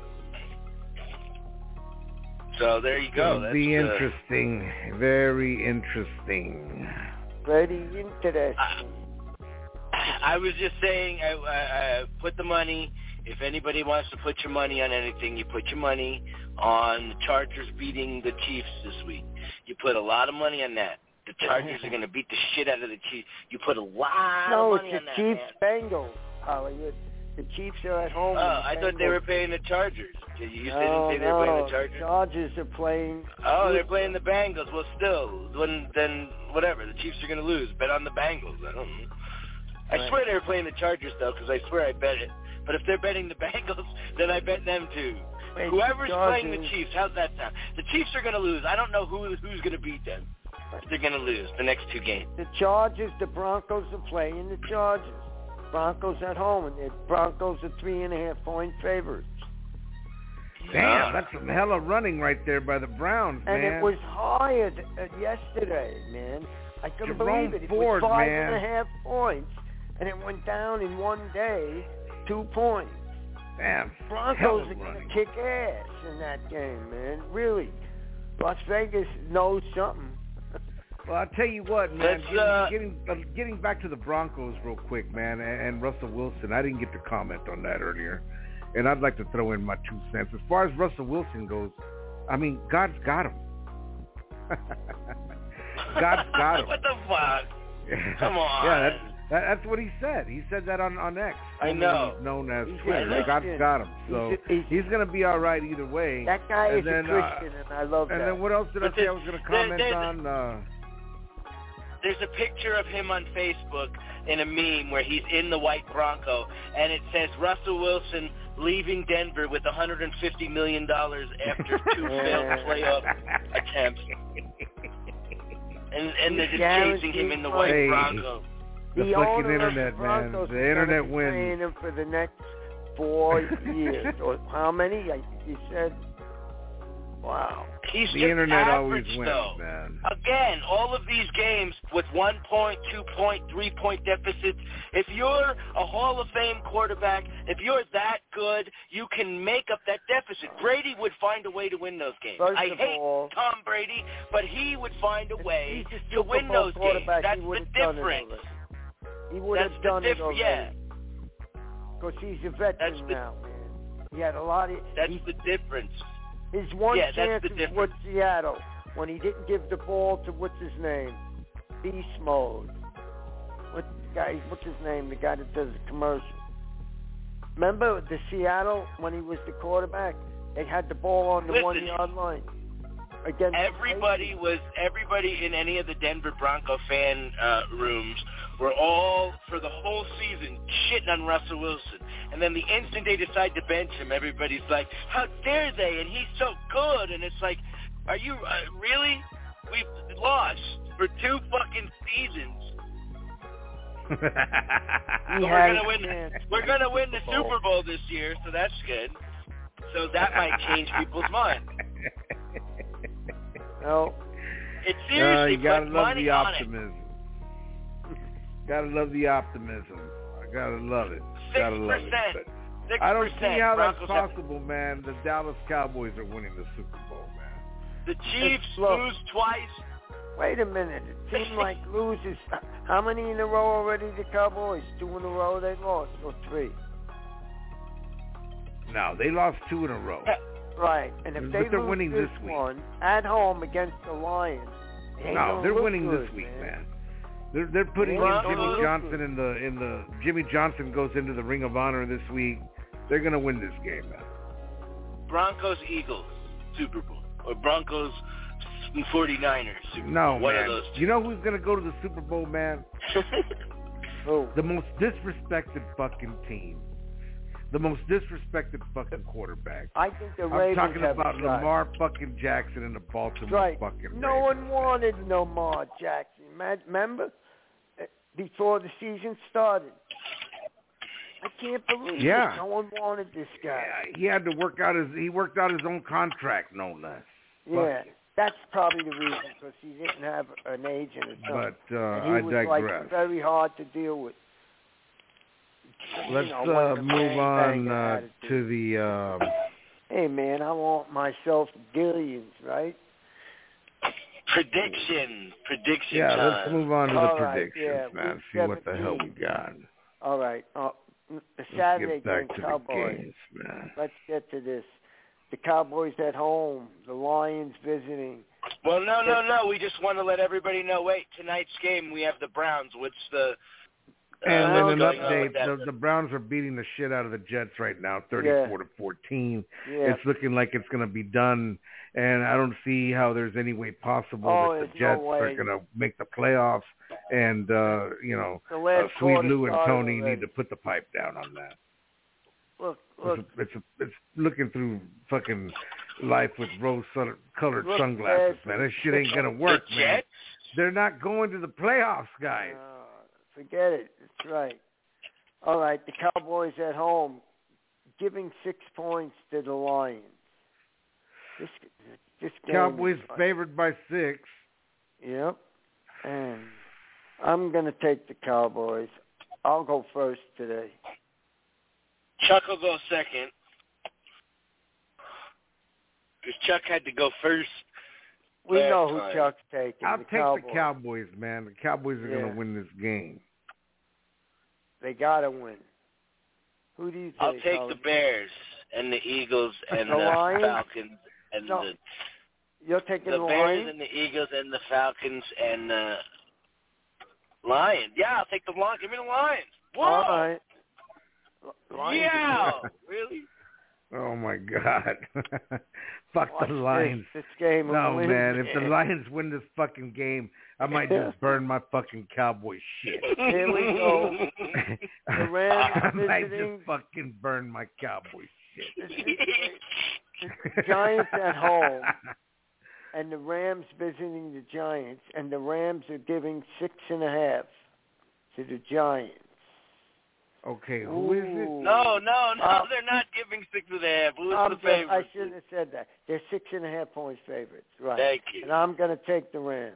So there you go. It'll That's, be uh, interesting. Very interesting. Very interesting. I was just saying, I, I, I put the money. If anybody wants to put your money on anything, you put your money on the Chargers beating the Chiefs this week. You put a lot of money on that. The Chargers are going to beat the shit out of the Chiefs. You put a lot No, of it's money on the that, Chiefs man. Bengals, Hollywood. The Chiefs are at home. Oh, and the I thought they were Bengals- playing the Chargers. You you no, didn't say they no, were playing the Chargers? Chargers are playing. Oh, they're playing the Bengals. Well, still, when, then whatever. The Chiefs are going to lose. Bet on the Bengals. I don't know. I Right. swear they were playing the Chargers, though, because I swear I bet it. But if they're betting the Bengals, then I bet them, too. Wait, Whoever's Chargers- playing the Chiefs, how's that sound? The Chiefs are going to lose. I don't know who who's going to beat them. But they're going to lose the next two games. The Chargers, the Broncos are playing the Chargers. Broncos at home, and the Broncos are three and a half point favorites. Damn, that's some hella running right there by the Browns, And man. it was higher th- uh, yesterday, man. I couldn't Jerome believe it. It Ford, was five man. and a half points, and it went down in one day, two points. Damn, Broncos hella are going running. to kick ass in that game, man. Really. Las Vegas knows something. Well, I'll tell you what, man. Let's, Getting, uh, getting, uh, getting back to the Broncos real quick, man, and, and Russell Wilson. I didn't get to comment on that earlier, and I'd like to throw in my two cents. As far as Russell Wilson goes, I mean, God's got him. God's got him. What the fuck? Come on. Yeah, that's, that, that's what he said. He said that on, on X. I know. He's known as He's a Twitter. God's Christian. got him. So He's a- he's- he's going to be all right either way. That guy And is then, a uh, Christian, and I love And that. then what else did I But say I there- was going to there- comment there's a- on? Uh, There's a picture of him on Facebook in a meme where he's in the white Bronco, and it says Russell Wilson leaving Denver with one hundred fifty million dollars after two failed playoff attempts. And, and they're just chasing him in the white Hey. Bronco. The The fucking owner internet, of the man. Broncos The is internet gonna be wins. paying him for the next four years. Or how many? I- You said. Wow. He's The just internet average, always wins, though. man. Again, all of these games with one point, two point, three point deficits, if you're a Hall of Fame quarterback, if you're that good, you can make up that deficit. Brady would find a way to win those games. First I of hate all- Tom Brady, but he would find a way He's a to Super win Bowl those games. quarterback. That's He the would have done it difference. already. He would That's have the done it diff- already. yeah. Because he's a veteran That's the- now, man. He had a lot of. That's he, the difference. his one yeah, that's chance the was difference. with Seattle when he didn't give the ball to what's his name, Beast Mode. What guy? What's his name? The guy that does the commercial. Remember the Seattle when he was the quarterback? They had the ball on the Listen, one yard line. Against Everybody was everybody in any of the Denver Bronco fan uh, rooms were all for the whole season shitting on Russell Wilson, and then the instant they decide to bench him, everybody's like, "How dare they?" And he's so good, and it's like, "Are you uh, really? We've lost for two fucking seasons. He But we're had gonna a win. chance We're gonna win the Super Bowl. Super Bowl this year, so that's good. So that might change people's mind. No, It Uh, seriously you gotta put love money the on it. optimism. Gotta love the optimism. I gotta love it. Gotta love it. Six But I don't see how that's Broncos have- possible, man. The Dallas Cowboys are winning the Super Bowl, man. The Chiefs Look. lose twice. wait a minute. It seemed like loses. How many in a row already? The Cowboys two in a row they lost, or three? No, they lost two in a row. Right, and if But they they're lose winning this, this week. one at home against the Lions, they ain't No, gonna they're look winning good, this week, man. man. They're they're putting They in ain't Jimmy gonna look Johnson good. in the in the Jimmy Johnson goes into the Ring of Honor this week. They're gonna win this game, man. Broncos Eagles Super Bowl or Broncos forty-niners Super Bowl. No, One man. of those two. You know who's gonna go to the Super Bowl, man? Who? The most disrespected fucking team. The most disrespected fucking quarterback. I think the I'm Ravens talking have about a shot. Lamar fucking Jackson and the Baltimore Right. fucking No Ravens. one wanted Lamar Jackson. Man, remember? Uh, Before the season started. I can't believe Yeah. it. No one wanted this guy. Yeah, he had to work out his he worked out his own contract, no less. Yeah. That's probably the reason, because he didn't have an agent or something. But uh, and he I was digress. like very hard to deal with. You Let's know, one uh, of the move on bang-banger uh, attitudes. to the. Um, Hey, man, I want myself billions, right? Prediction. Prediction yeah, time. let's move on to All the right, predictions, yeah, man. week See what the hell we seventeen. got. All right. Uh, the Let's Saturday get back game, to Cowboys. the games, man. Let's get to this. The Cowboys at home. The Lions visiting. Well, no, no, no. We just want to let everybody know. Wait, tonight's game we have the Browns. What's the uh, And what's then an going on update: with that? the, the Browns are beating the shit out of the Jets right now, thirty-four to fourteen. Yeah. It's looking like it's going to be done, and I don't see how there's any way possible Oh, that there's the no Jets way. are going to make the playoffs. And uh, you know, The uh, last Sweet quarter Lou and started Tony already. need to put the pipe down on that. Look, look. It's, a, it's, a, it's looking through fucking life with rose-colored Look sunglasses, past man. it. This shit ain't gonna work, the man. Jets? They're not going to the playoffs, guys. Uh, forget it. That's right. All right, the Cowboys at home, giving six points to the Lions. This this game Cowboys is fun. favored by six. Yep. And I'm going to take the Cowboys. I'll go first today. Chuck will go second. Because Chuck had to go first. We last know who time. Chuck's taking. I'll the take Cowboys. the Cowboys, man. The Cowboys are Yeah. going to win this game. They got to win. Who do you take? I'll take Howard? the Bears and the Eagles and The the, Lions? Falcons and No, the You're taking the the, Bears Lions? and the Eagles and the Falcons and the Lions. Yeah, I'll take the Lions. Give me the Lions. Whoa! All right. Lions. Yeah. Really? Oh, my God. Fuck Watch the Lions. This, this game will No, win. man. If the Lions win this fucking game, I might just burn my fucking Cowboy shit. Here we go. The Rams I might visiting. just fucking burn my Cowboy shit. This is the Giants at home, and the Rams visiting the Giants, and the Rams are giving six and a half to the Giants. Okay, who is it? Ooh. No, no, no. Uh, they're not giving six and a half. Who's I'm the just- I favorite? shouldn't have said that. They're six and a half points favorites, right? Thank you. And I'm going to take the Rams.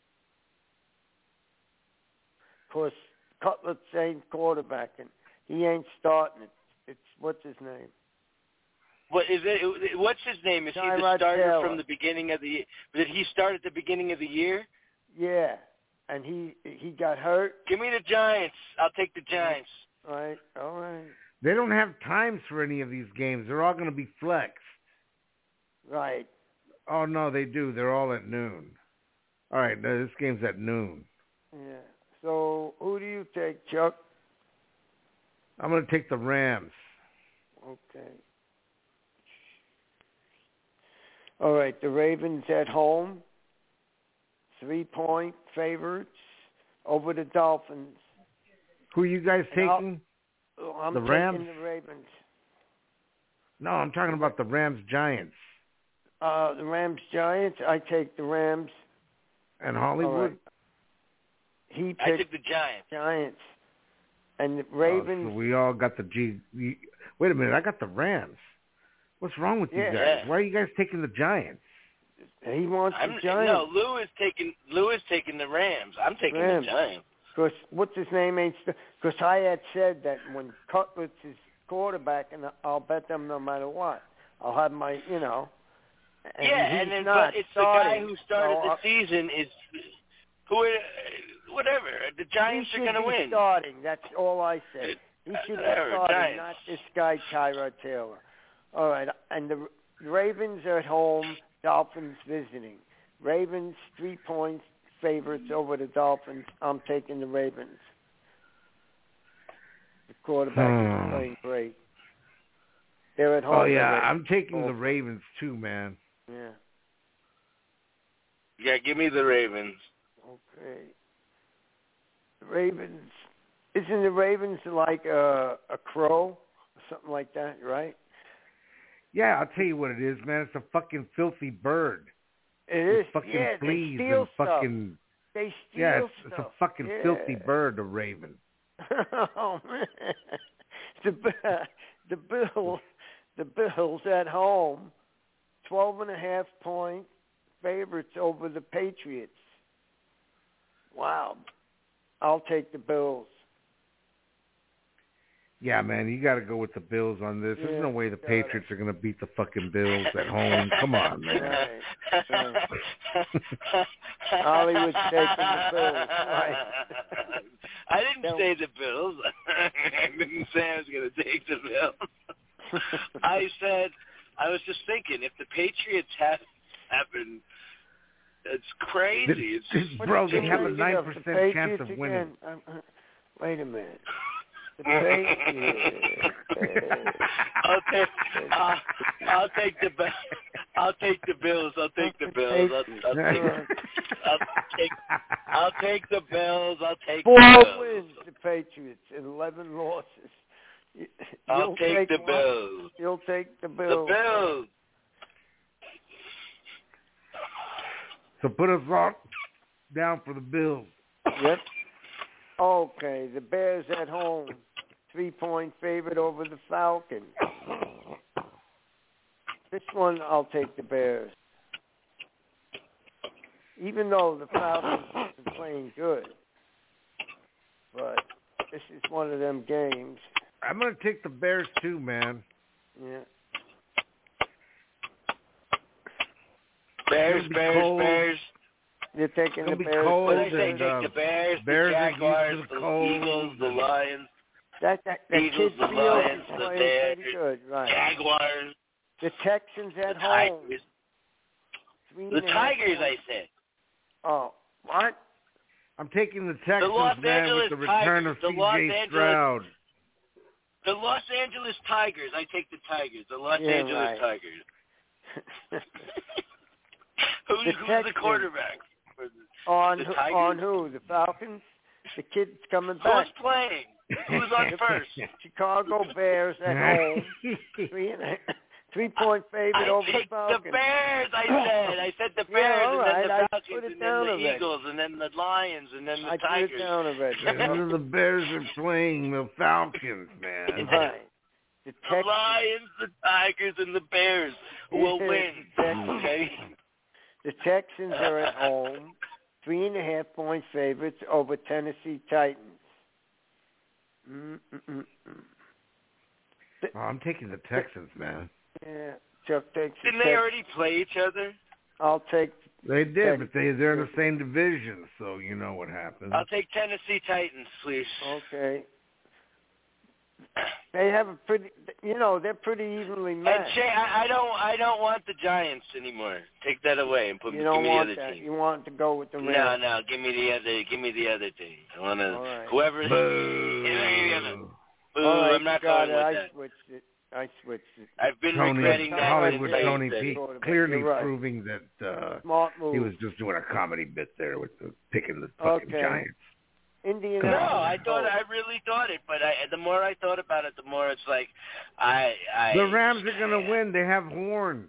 Of course, Cutler's ain't quarterbacking. He ain't starting it. It's what's his name? What is it? What's his name? Is he the Tyrod starter Taylor. from the beginning of the year? Did he start at the beginning of the year? Yeah, and he he got hurt. Give me the Giants. I'll take the Giants. All right, all right, They don't have times for any of these games. They're all going to be flexed. right. Oh, no, they do. They're all at noon. All right, no, this game's at noon. Yeah. So who do you take, Chuck? I'm going to take the Rams. Okay. All right, the Ravens at home, three-point favorites over the Dolphins. Who are you guys And I'll- taking? Oh, I'm The taking Rams? the Ravens. No, I'm talking about the Rams-Giants. Uh, the Rams Giants. I take the Rams. And All Hollywood? right. He I picked took the Giants. Giants. And the Oh, Ravens. so we all got the G. you- Wait a minute, I got the Rams. What's wrong with you Yeah. guys? Yeah. Why are you guys taking the Giants? He wants I'm, the Giants. no, Lou is taking Lou is taking the Rams. I'm taking Rams. the Giants. Because what's his name ain't. Because I had said that when Cutler's is quarterback, and I'll bet them no matter what. I'll have my, you know. And yeah, he's and then not but it's starting, the guy who started so the I- season is who, uh, whatever. The Giants he are should going to be win. Starting. That's all I said. He should be Whatever, starting, Giants. not this guy Tyrod Taylor. All right, and the Ravens are at home, Dolphins visiting. Ravens three points favorites over the Dolphins. I'm taking the Ravens. The quarterback Hmm. is playing great. They're at home. Oh yeah, already. I'm taking Oh. the Ravens too, man. Yeah. Yeah, give me the Ravens. Okay. The Ravens. Isn't the Ravens like a, a crow or something like that, right? Yeah, I'll tell you what it is, man. It's a fucking filthy bird. It With is. fucking Yeah, they fleas steal and stuff. fucking They steal yeah, it's, stuff. it's a fucking yeah. filthy bird, a raven. Oh man, the the Bills, the Bills at home, twelve and a half point favorites over the Patriots. Wow, I'll take the Bills. Yeah, man, you got to go with the Bills on this. There's Yeah, no way the got Patriots are going to beat the fucking Bills at home. Come on, man. Right, right. Hollywood's taking the Bills. Right. I didn't No. say the Bills. I didn't say I was going to take the Bills. I said, I was just thinking, if the Patriots have happen, it's crazy. It's This- just, bro, What they did you have a make it nine up? The percent chance Patriots of winning. again? Um, uh, wait a minute. The Patriots. I'll take, I'll, I'll take the Bi- I'll take the Bills. I'll take the Bills. I'll, I'll, take, I'll take, I'll take the Bills. I'll take Four the Bills. wins, the Patriots, and eleven losses. You- I'll You'll take the one. Bills. You'll take the The Bills. Bills. So put us all down for the Bills. Yep. Okay, the Bears at home, three-point favorite over the Falcons. This one, I'll take the Bears. Even though the Falcons have been playing good. But this is one of them games. I'm going to take the Bears too, man. Yeah. Bears, It's gonna be Bears, cold. Bears. You're taking It's the gonna be Bears. cold. What did I say? and, Take uh, the Bears, Bears the are used to Jaguars, the the cold Eagles, the and- Lions, That, that, that Eagles, kid the Fields Lions, is the playing Bears, pretty good, right? Jaguars, The Texans the at home. Tigers. Three The and a half Tigers, I points. said. Oh, what? I'm taking the Texans, Los man, Angeles with the return Tigers. of The C J Los Angeles- Stroud. The Los Angeles Tigers. I take the Tigers. The Los Yeah, Angeles right. Tigers. Who's, The who's the Texans. quarterback? for the- on the who, Tigers? on who? The Falcons? The kid's coming Who's back. playing? Who's on first? Chicago Bears at home. Three and a, three point favorite I over the take the Falcons. Bears, I said. I said the Yeah, Bears, all and then right. the I Falcons, put it and down then the already. Eagles, and then the Lions, and then the I put Tigers. it down already. the Bears are playing the Falcons, man. Right. The The Texans. Lions, the Tigers, and the Bears will Yeah, win. the Texans. Okay? The Texans are at home, three and a half point favorites over Tennessee Titans. Mm-mm-mm-mm. Oh, I'm taking the Texans, man. Yeah, Chuck takes the Didn't they Tex- already play each other? I'll take. They did, but they they're in the same division, so you know what happens. I'll take Tennessee Titans, please. Okay. They have a pretty, you know, they're pretty evenly And matched. Shay, I, I don't, I don't want the Giants anymore. Take that away and put You me. don't give me the want other that. team. You want to go with the Rams. No, no, give me the other, give me the other team. I want to, All right. whoever. Boo. Yeah, yeah, yeah. Boo, All right, I'm not you got going it. with I that. switched it. I switched it. I've been Tony, regretting that. Hollywood since I Tony said P it. clearly You're right. proving that uh, Smart move. he was just doing a comedy bit there with the picking the fucking Okay. Giants. Indian. No, I thought I really thought it, but I, the more I thought about it, the more it's like I. I The Rams are gonna win. They have horns.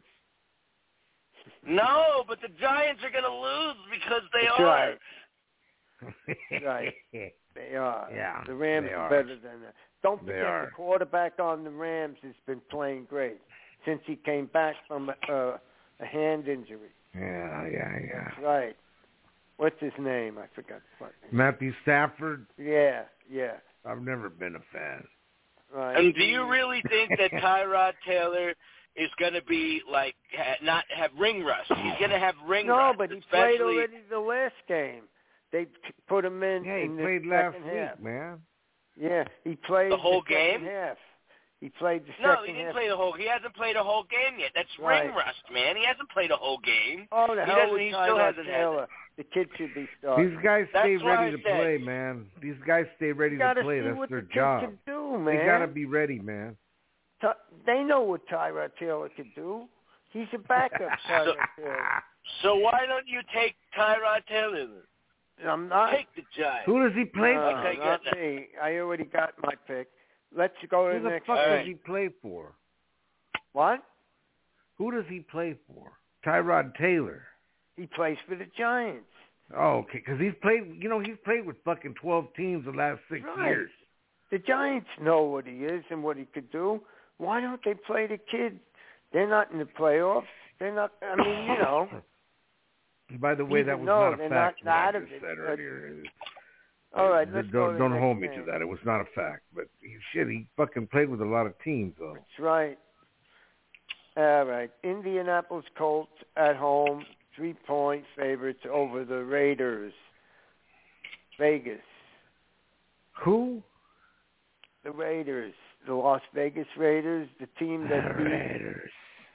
No, but the Giants are going to lose because they That's are. right. Right. They are. Yeah, The Rams they are are. better than that. Don't They forget are. the quarterback on the Rams has been playing great since he came back from a, a, a hand injury. Yeah, yeah, yeah. That's right. What's his name? I forgot. What name. Matthew Stafford. Yeah, yeah. I've never been a fan. Right. And do you really think that Tyrod Taylor is going to be like ha, not have ring rust? He's going to have ring No, rust. but he especially... played already the last game. They t- put him in Yeah, he in the played last second week, half. man. Yeah, he played The whole second game? half. He played the No, second he didn't half. play the whole. He hasn't played a whole game yet. That's Right. ring rust, man. He hasn't played a whole game. Oh, the He hell doesn't- with he still Tyrod hasn't had Taylor. it. The kid should be starting. These guys That's stay what I ready to said. play, man. These guys stay ready You to gotta play. see That's what their the kid job. can do, man. They gotta be ready, man. Ty- They know what Tyrod Taylor could do. He's a backup, Tyrod Taylor. So why don't you take Tyrod Taylor? I'm not. Take the Giants. Who does he play No, for? Okay, not good. me. I already got my pick. Let's go to Who the the next fuck All does right. he play for? What? Who does he play for? Tyrod Taylor. He plays for the Giants. Oh, okay, because he's played. You know, he's played with fucking twelve teams the last six Right. years. The Giants know what he is and what he could do. Why don't they play the kid? They're not in the playoffs. They're not. I mean, you know. By the way, Even that was though not a they're fact. not what I out of just it, said but- earlier. All right, Uh, let's don't go to the don't next hold me game. to that. It was not a fact, but he, shit, he fucking played with a lot of teams though. That's right. All right. Indianapolis Colts at home, three-point favorites over the Raiders. Vegas. Who? The Raiders. The Las Vegas Raiders, the team that the beat Raiders.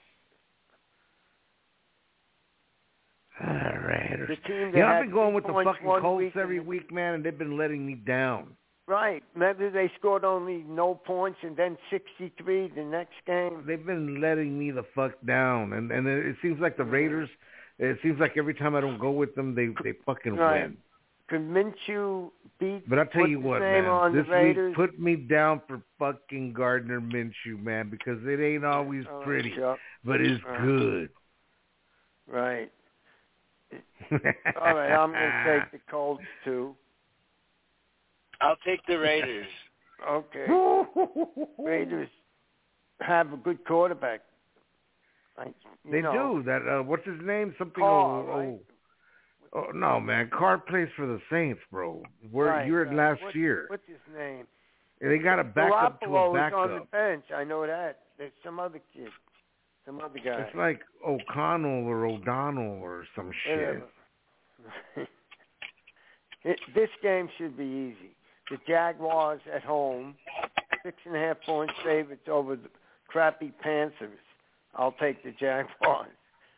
The Raiders. the team that Yeah, I've had been going three with the points fucking one Colts week and every the- week, man, and they've been letting me down. Right. Remember they scored only no points and then sixty-three the next game? They've been letting me the fuck down, and and it, it seems like the Raiders. It seems like every time I don't go with them, they they fucking Right. win. Could Minshew beat But I'll tell what's you his what, name man. on This the Raiders? week, put me down for fucking Gardner Minshew, man, because it ain't always Oh, pretty, Chuck. but it's Uh, good. Right. All right, I'm going to take the Colts, too. I'll take the Raiders. Okay. Raiders have a good quarterback. I, you They know, do that. Uh, what's his name? Something. Carr, oh, right? oh, oh, no, man. Carr plays for the Saints, bro. Where Right, you were right. last What's- year. What's his name? And they got a backup to a Garoppolo is on the backup. bench. I know that. There's some other kid, some other guy. It's like O'Connell or O'Donnell or some shit. Whatever. it, this game should be easy. The Jaguars at home, six and a half points favorites over the crappy Panthers. I'll take the Jaguars.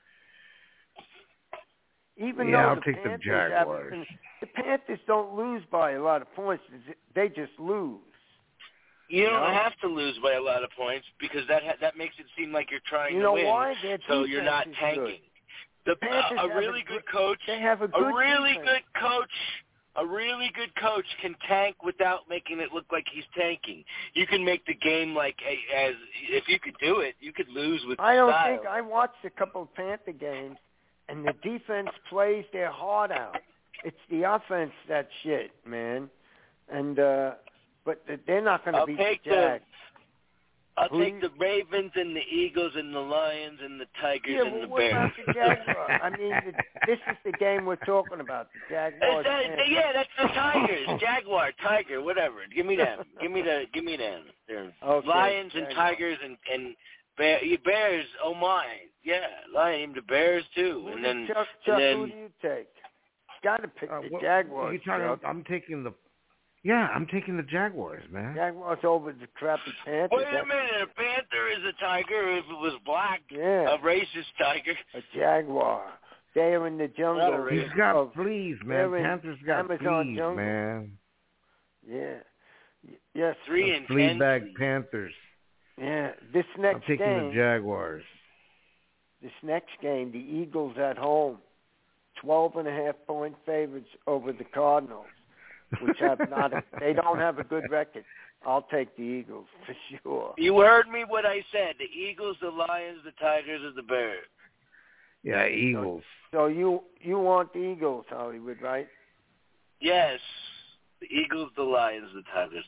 Even Yeah, though I'll the take the Panthers Jaguars. haven't been- the Panthers don't lose by a lot of points. They just lose. You don't No. have to lose by a lot of points because that ha- that makes it seem like you're trying You to know win. why? Their So you're not defense is tanking. good. The Panthers uh, have a a really good- good coach, They have a a good really defense. good coach, a really good coach can tank without making it look like he's tanking. You can make the game like a, as if you could do it, you could lose with I don't style. think I watched a couple of Panther games, and the defense plays their heart out. It's the offense that's shit, man. And uh, but they're not going to I'll beat take the the Jags. I'll Who take you- the Ravens and the Eagles and the Lions and the Tigers Yeah, and well, the what Bears. about the Jaguars? I mean, the, this is the game we're talking about. The Jaguars. It's, uh, Panthers. yeah, that's the Tigers, Jaguar, Tiger, whatever. Give me them. Give me the. Give me them. They're Okay, Lions and Jaguars. Tigers and and Bear, yeah, Bears. Oh my, yeah, Lion the Bears too. Who And do- then Chuck, Chuck, and who then do you take? Got to pick Uh, the what- Jaguars. you talking Chuck. about, I'm taking the. Yeah, I'm taking the Jaguars, man. Jaguars over the crappy Panthers. wait a That- minute. A panther is a tiger if it was black. Yeah. A racist tiger. A jaguar. They're in the jungle. Not a He's got of- fleas, man. they're in Panthers got Amazon fleas, jungle. man. Yeah. Y- Yes. Three and Flea ten. bag Panthers. Yeah. This I'm next taking game. the Jaguars. This next game, the Eagles at home, twelve and a half point favorites over the Cardinals, which have not. A, they don't have a good record. I'll take the Eagles for sure. You heard me what I said. The Eagles, the Lions, the Tigers, and the Bears. Yeah, Eagles. So you you want the Eagles, Hollywood, right? Yes. The Eagles, the Lions, the Tigers,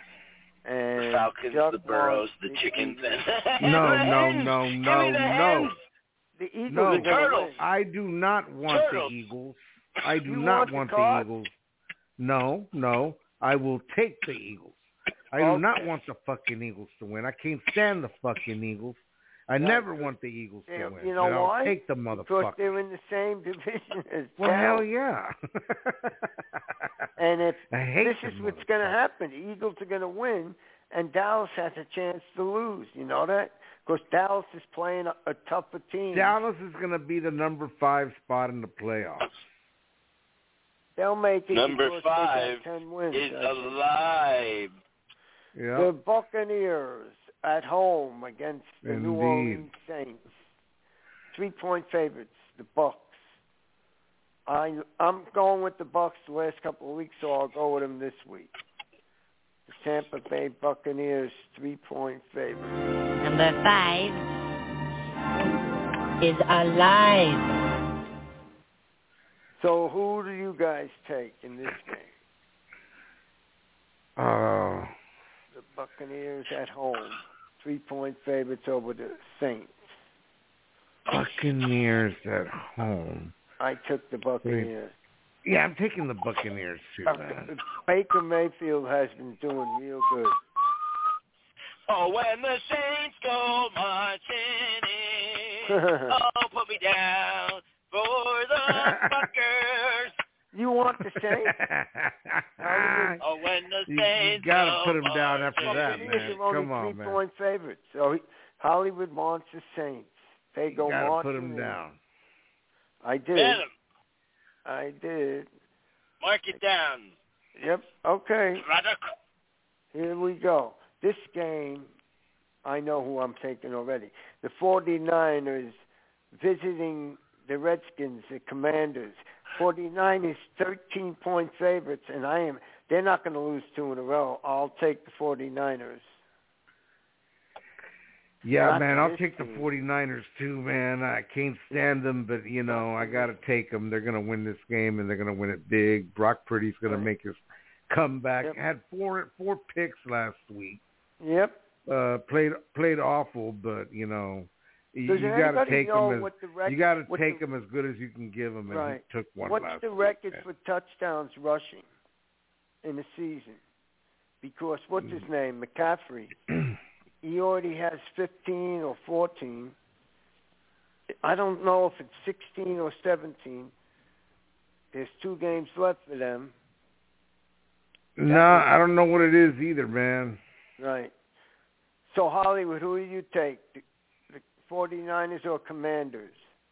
And the Falcons, Chuck the Burrows, wants the the chickens. Eagles. No, The no, hens. no, Give me no, the no. hens. The Eagles No. are gonna Turtles. win. I do not want Turtles. the Eagles. I do You not want want the the Cards? Eagles. No, no. I will take the Eagles. I do not Okay. want the fucking Eagles to win. I can't stand the fucking Eagles. I never want the Eagles to You- win. you know but I'll why? take the Because motherfucker. they're in the same division as Well, Dallas. hell yeah. And if I hate this the is what's going to motherfucker. happen, the Eagles are going to win, and Dallas has a chance to lose. You know that? Because Dallas is playing a, a tougher team. Dallas is going to be the number five spot in the playoffs. They'll make it. Number because five they got ten wins. is I think. alive. Yeah. The Buccaneers at home against the New Indeed. Orleans Saints. Three-point favorites, the Bucks. I, I'm going with the Bucks the last couple of weeks, so I'll go with them this week. The Tampa Bay Buccaneers, three-point favorites. Number five is alive. So who do you guys take in this game? Uh, The Buccaneers at home, three-point favorites over the Saints. Buccaneers at home. I took the Buccaneers. Yeah, I'm taking the Buccaneers too, man. Baker Mayfield has been doing real good. Oh, when the Saints go marching in, oh, put me down for the Buckers. You want the Saints? Oh, when the You, Saints you gotta go put him down after that, Buccaneers man. are only Come on, man. three-point favorites. So he, Hollywood wants the Saints. They go You gotta marching put him in. down. I did. Bet 'em. I did. Mark it down. Yep. Okay. Braddock. Here we go. This game, I know who I'm taking already. The 49ers visiting the Redskins, the Commanders. 49ers thirteen-point favorites, and I am. They're not going to lose two in a row. I'll take the 49ers. Yeah, Not man, I'll this take the team. 49ers too, man. I can't stand them, but, you know, I got to take them. They're going to win this game, and they're going to win it big. Brock Purdy's going Right. to make his comeback. Yep. Had four four picks last week. Yep. Uh, played played awful, but, you know, you, Does you got to anybody take know them as what the rec- you got to what take the- them as good as you can give them, and Right. he took one What's last the week, record man. for touchdowns rushing in the season? Because what's his name, McCaffrey? He already has fifteen or fourteen. I don't know if it's sixteen or seventeen. There's two games left for them. No, I don't know what it is either, man. Right. So, Hollywood, who do you take? The, the 49ers or Commanders?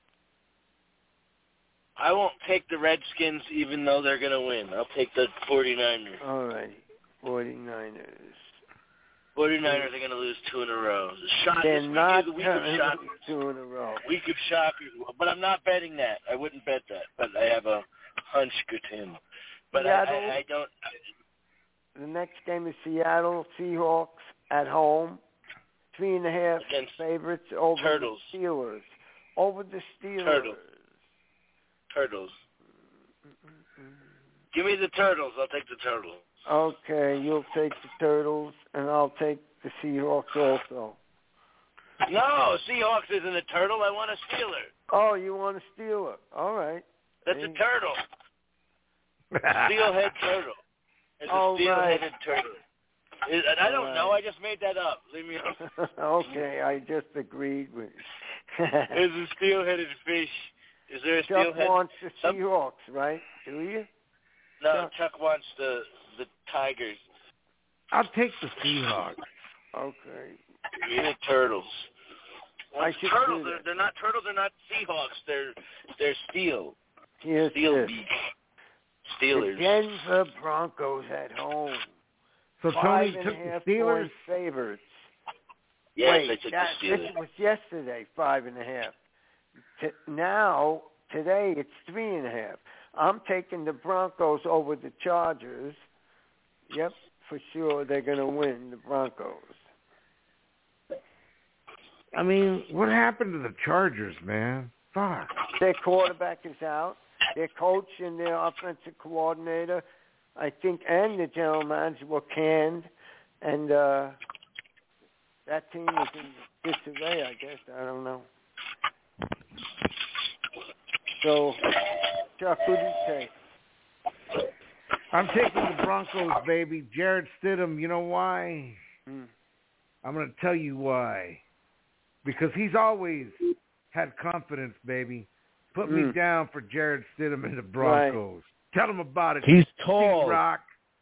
I won't take the Redskins even though they're going to win. I'll take the 49ers. All right. 49ers. 49ers are going to lose two in a row. Shot, They're this week not is the week of shock. two in a row. Week of shockers. But I'm not betting that. I wouldn't bet that. But I have a hunch good him. But I, Seattle. I, I don't. The next game is Seattle Seahawks at home. Three and a half Against favorites over Turtles. the Steelers. Over the Steelers. Turtles. Turtles. Give me the Turtles. I'll take the Turtles. Okay, you'll take the Turtles, and I'll take the Seahawks also. No, Seahawks isn't a turtle. I want a Steeler. Oh, you want a Steeler? All right. That's There a you- turtle. Steelhead turtle. It's a Oh, steelheaded right. turtle. Is, and I don't All know. right. I just made that up. Leave me alone. Okay, I just agreed with It's a steelheaded fish. Is there a Chuck steelhead? wants the Some- Seahawks, right? Do you? No, Chuck. Chuck wants the the Tigers. I'll take the Seahawks. Okay. Give me the Turtles. I What's should turtles? do They're, that. they're not turtles. They're not Seahawks. They're they're steel. Here's Steel this. beak. The Steelers. Denver Broncos at home. So Five Tony and took a the half Steelers. point favorites. Yes, Wait, I took that, the this Steelers. was yesterday, five and a half. T- now, today, it's three and a half. I'm taking the Broncos over the Chargers. Yep, for sure they're going to win, the Broncos. I mean, what happened to the Chargers, man? Fuck. Their quarterback is out. Their coach and their offensive coordinator, I think, and the general manager were canned. And uh, that team is in disarray, I guess. I don't know. So, Chuck, who do you take? I'm taking the Broncos, baby. Jared Stidham, you know why? Hmm. I'm going to tell you why. because he's always had confidence, baby. Put Mm. me down for Jarrett Stidham and the Broncos. Right. Tell him about it. He's tall. C-Rock.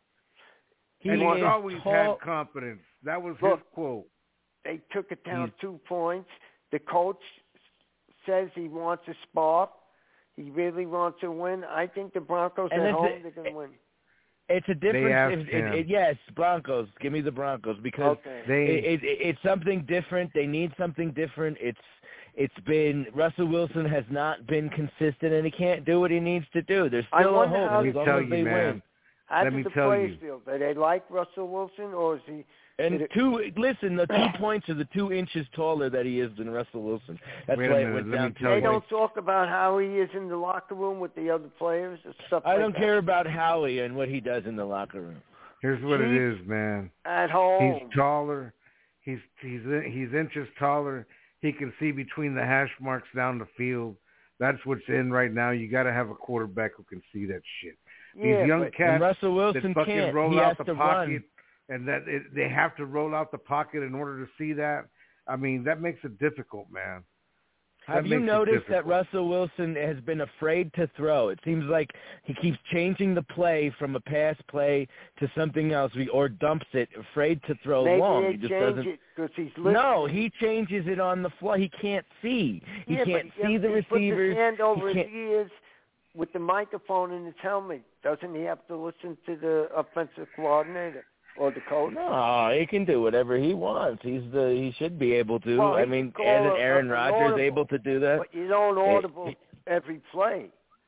He and he's is always tall. had confidence. That was Look, his quote. They took it down He's- two points. The coach says he wants a spark. He really wants to win. I think the Broncos And at it's home, a- they're going to win. It's a difference. asked It, it, him. it, yes, Broncos. Give me the Broncos because Okay. They it, it, it's something different. They need something different. It's it's been Russell Wilson has not been consistent, and he can't do what he needs to do. There's I still a wonder hope how- as Let me long tell as you, they man. win. How Let did me the tell players you. feel? Do they like Russell Wilson, or is he? And Did it- two, listen, the two points are the two inches taller that he is than Russell Wilson. That's Wait a why it minute, went let me down tell two They you. points. don't talk about how he is in the locker room with the other players or stuff I like don't that. care about Howie and what he does in the locker room. Here's what it Chiefs is, man. At home. He's taller. He's he's he's inches taller. He can see between the hash marks down the field. That's what's in right now. You got to have a quarterback who can see that shit. yeah, These young but And cats Russell that Wilson fucking can't. roll He out has the to pocket, run. and that it, they have to roll out the pocket in order to see that. I mean, that makes it difficult, man. Have That you makes it noticed that difficult. Russell Wilson has been afraid to throw? It seems like he keeps changing the play from a pass play to something else, or dumps it, afraid to throw maybe long. they He just change doesn't. it because he's listening. No, he changes it on the fly. He can't see. He yeah, can't but see the he puts receivers. his hand over He his can't- ears with the microphone in his helmet. Doesn't he have to listen to the offensive coordinator or the coach? No, he can do whatever he wants. He's the. He should be able to. Well, I he mean, can call isn't a- Aaron an Rodgers audible, able to do that? But you don't audible He- every play.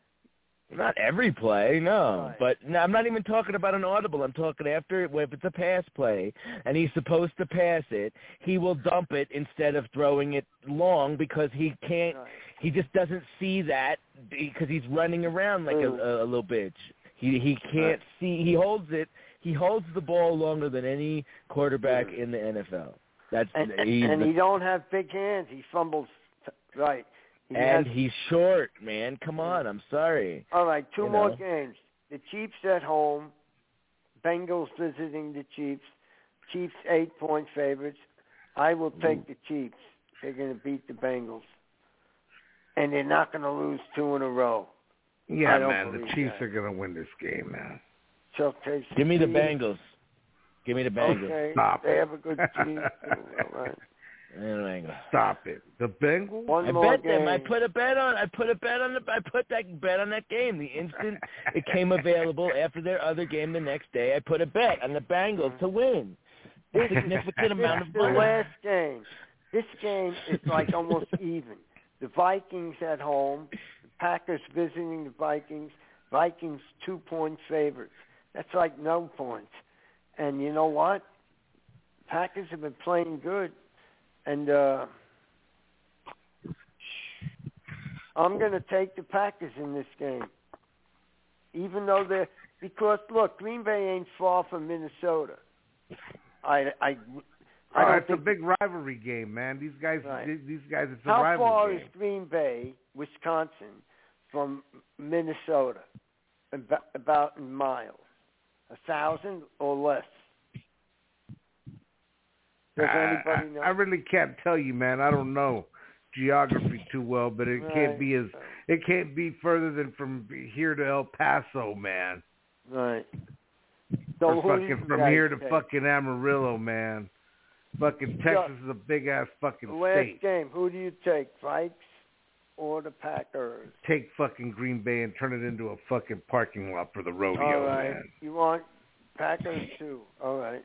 Not every play, no. Right. But no, I'm not even talking about an audible. I'm talking after if it's a pass play and he's supposed to pass it, he will dump it instead of throwing it long because he can't. Right. He just doesn't see that because he's running around like a, Mm. a, a little bitch. He he can't Right. see. He holds it. He holds the ball longer than any quarterback Mm. in the N F L. That's And, he's and the- he don't have big hands. He fumbles. Right. He and has, he's short, man. Come on, I'm sorry. all right, two you more know. games. The Chiefs at home. Bengals visiting the Chiefs. Chiefs eight-point favorites. I will take the Chiefs. They're going to beat the Bengals. And they're not going to lose two in a row. Yeah, I don't man, the believe Chiefs that. are going to win this game, man. So take Give me the Chiefs. Bengals. Give me the Bengals. Okay. Stop They it. have a good team. too. All right. The Bengals. Stop it. The Bengals? One I more bet game. them. I put a bet on. I put a bet on the. I put that bet on that game. The instant it came available after their other game the next day, I put a bet on the Bengals to win. A significant amount This of is the money. last game. This game is like almost even. The Vikings at home, the Packers visiting the Vikings. Vikings two-point favorites. That's like no points. And you know what? Packers have been playing good. And uh, I'm going to take the Packers in this game. Even though they're – because, look, Green Bay ain't far from Minnesota. I, I, I Oh, don't it's a think big rivalry game, man. These guys, Right. these, these guys, it's a How rivalry far game. is Green Bay, Wisconsin, from Minnesota? About, about in miles, a thousand or less. Does I, anybody know? I, I really can't tell you, man. I don't know geography too well, but it can't Right. be as it can't be further than from here to El Paso, man. Right. So or who do fucking you from guys here to take? fucking Amarillo, man. Fucking Texas is a big ass fucking The last state. game, who do you take, Vikes or the Packers? Take fucking Green Bay and turn it into a fucking parking lot for the rodeo, All right. man. You want Packers too. All right.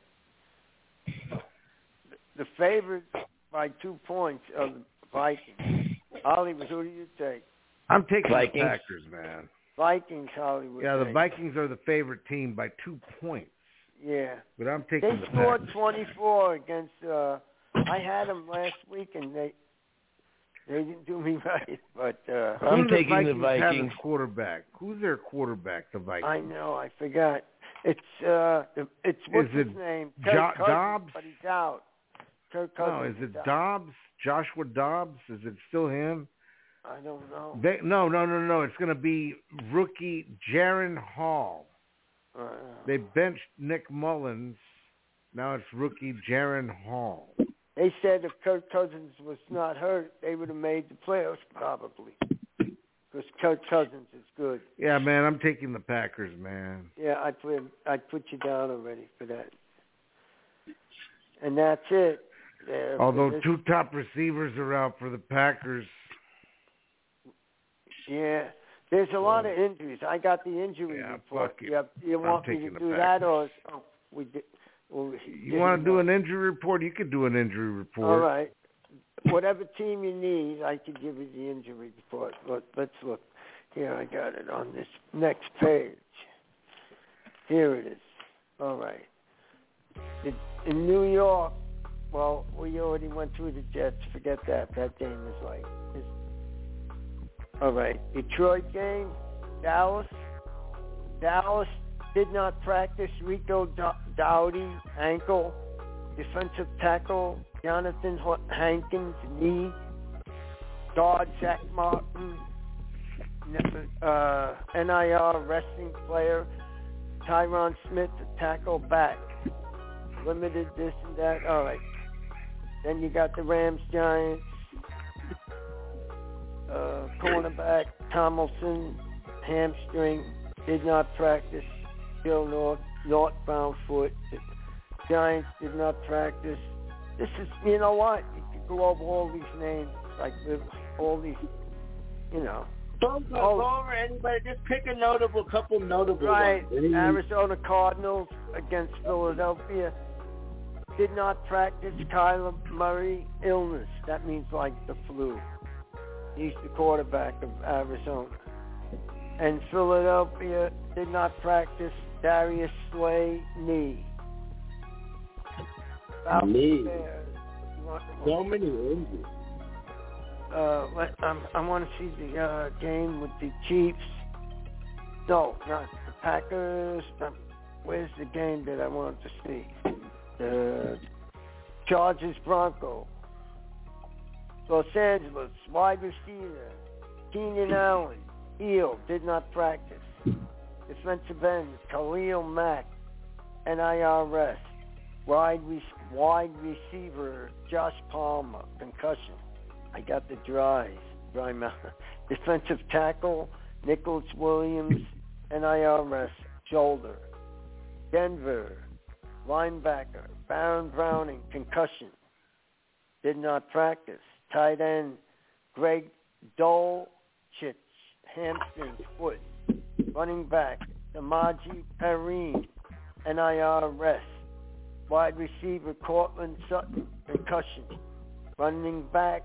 The favorites by two points are the Vikings. Hollywood, who do you take? I'm taking Vikings. the Packers, man. Vikings, Hollywood. Yeah, the take. Vikings are the favorite team by two points, Yeah. but I'm taking They the scored Packers. twenty-four against. Uh, I had them last week, and they they didn't do me right. But uh, Who I'm do the taking the Vikings have as Vikings. quarterback? Who's their quarterback? The Vikings. I know I forgot. It's uh, it's what's Is it his name? Jo- Kirk Cousins, Dobbs? But he's out. Kirk No, Cousins is it out. Dobbs? Joshua Dobbs? Is it still him? I don't know. They, no, no, no, no. It's going to be rookie Jaron Hall. Uh, They benched Nick Mullins. Now it's rookie Jaron Hall. They said if Kirk Cousins was not hurt, they would have made the playoffs probably. Because Kirk Cousins is good. Yeah, man, I'm taking the Packers, man. Yeah, I put I put you down already for that. And that's it. There Although two top receivers are out for the Packers. Yeah, there's a lot of injuries. I got the injury yeah, report. Fuck it. You, you want me to do that, or oh, we did? Well, you want to do an injury report? You could do an injury report. All right. Whatever team you need, I can give you the injury report. But let's look. Here, I got it on this next page. Here it is. All right. In New York, well, we already went through the Jets. Forget that. That game is like... Is, all right. Detroit game, Dallas. Dallas did not practice. Rico Dowdy, ankle. Defensive tackle, Jonathan Hankins, knee. Guard, Zach Martin. Uh, N I R wrestling player, Tyron Smith, the tackle back. Limited this and that. All right. Then you got the Rams, Giants. Uh, cornerback, Tomlinson, hamstring, did not practice. Still north, northbound foot. The Giants did not practice. This is, you know what? You can go over all these names, like all these, you know. Don't go oh, over anybody. Just pick a notable, couple notable right. ones. Arizona Cardinals against Philadelphia. Did not practice. Kyler Murray, illness. That means like the flu. He's the quarterback of Arizona. And Philadelphia did not practice. Darius Slay, knee. Knee. Want, so many injuries. Uh, let, um, I want to see the uh, game with the Chiefs. No, not the Packers. Um, where's the game that I want to see? The Chargers Broncos. Los Angeles wide receiver Keenan Allen, heel, did not practice. Defensive end Khalil Mack, N I R S. Wide re- wide receiver Josh Palmer, concussion. I got the dries, dry mouth. Defensive tackle, Nicholas Williams, N I R S, shoulder. Denver, linebacker, Baron Browning, concussion. Did not practice. Tight end, Greg Dolchich, hamstring, foot. Running back, Samaje Perine, N I R S. Wide receiver, Cortland Sutton, concussion. Running back,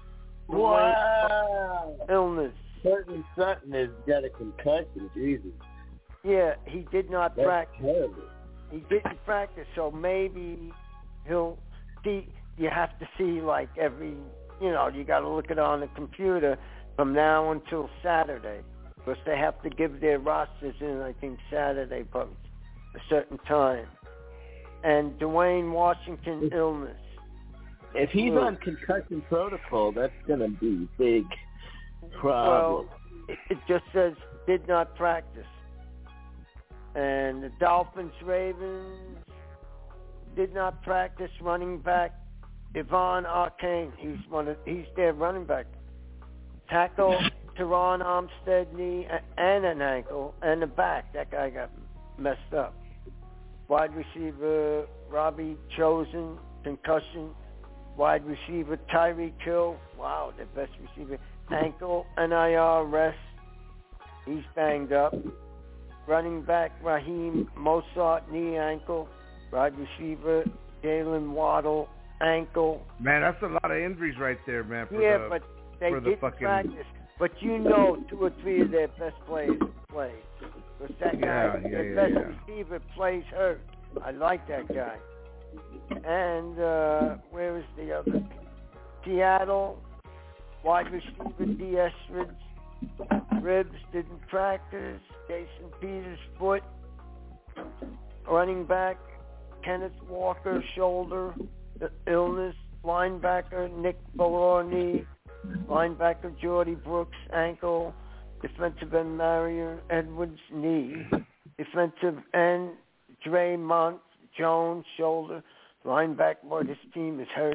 wow, illness. Cortland Sutton has got a concussion, Jesus. Yeah, he did not That's practice. Terrible. He didn't practice, so maybe he'll see. You have to see like every, you know, you got to look it on the computer from now until Saturday, because they have to give their rosters in, I think, Saturday, but a certain time. And Dwayne Washington, illness. If he's Ooh. on concussion protocol, that's going to be a big problem. Well, it, it just says did not practice. And the Dolphins, Ravens did not practice. Running back Yvonne Arcane, he's one of, he's their running back. Tackle Teron Armstead, knee and an ankle, and the back. That guy got messed up. Wide receiver Robbie Chosen, concussion. Wide receiver Tyreek Hill, wow, their best receiver. Ankle, N I R rest. He's banged up. Running back Raheem Mostert, knee, ankle. Wide receiver Jalen Waddle, ankle. Man, that's a lot of injuries right there, man. For yeah, the, but they for the didn't fucking... practice. But you know two or three of their best players play. Because that guy, Yeah, yeah, their yeah, best yeah. receiver, plays hurt. I like that guy. And uh, where is the other? Seattle, wide receiver D S Ribs. Ribs didn't practice. Jason Peters' foot. Running back Kenneth Walker, shoulder, illness. Linebacker Nick Bellorney. Linebacker Jordy Brooks, ankle. Defensive end Mario Edwards, knee. Defensive end Dre Mont Jones, shoulder. Linebacker, boy, this team is hurt.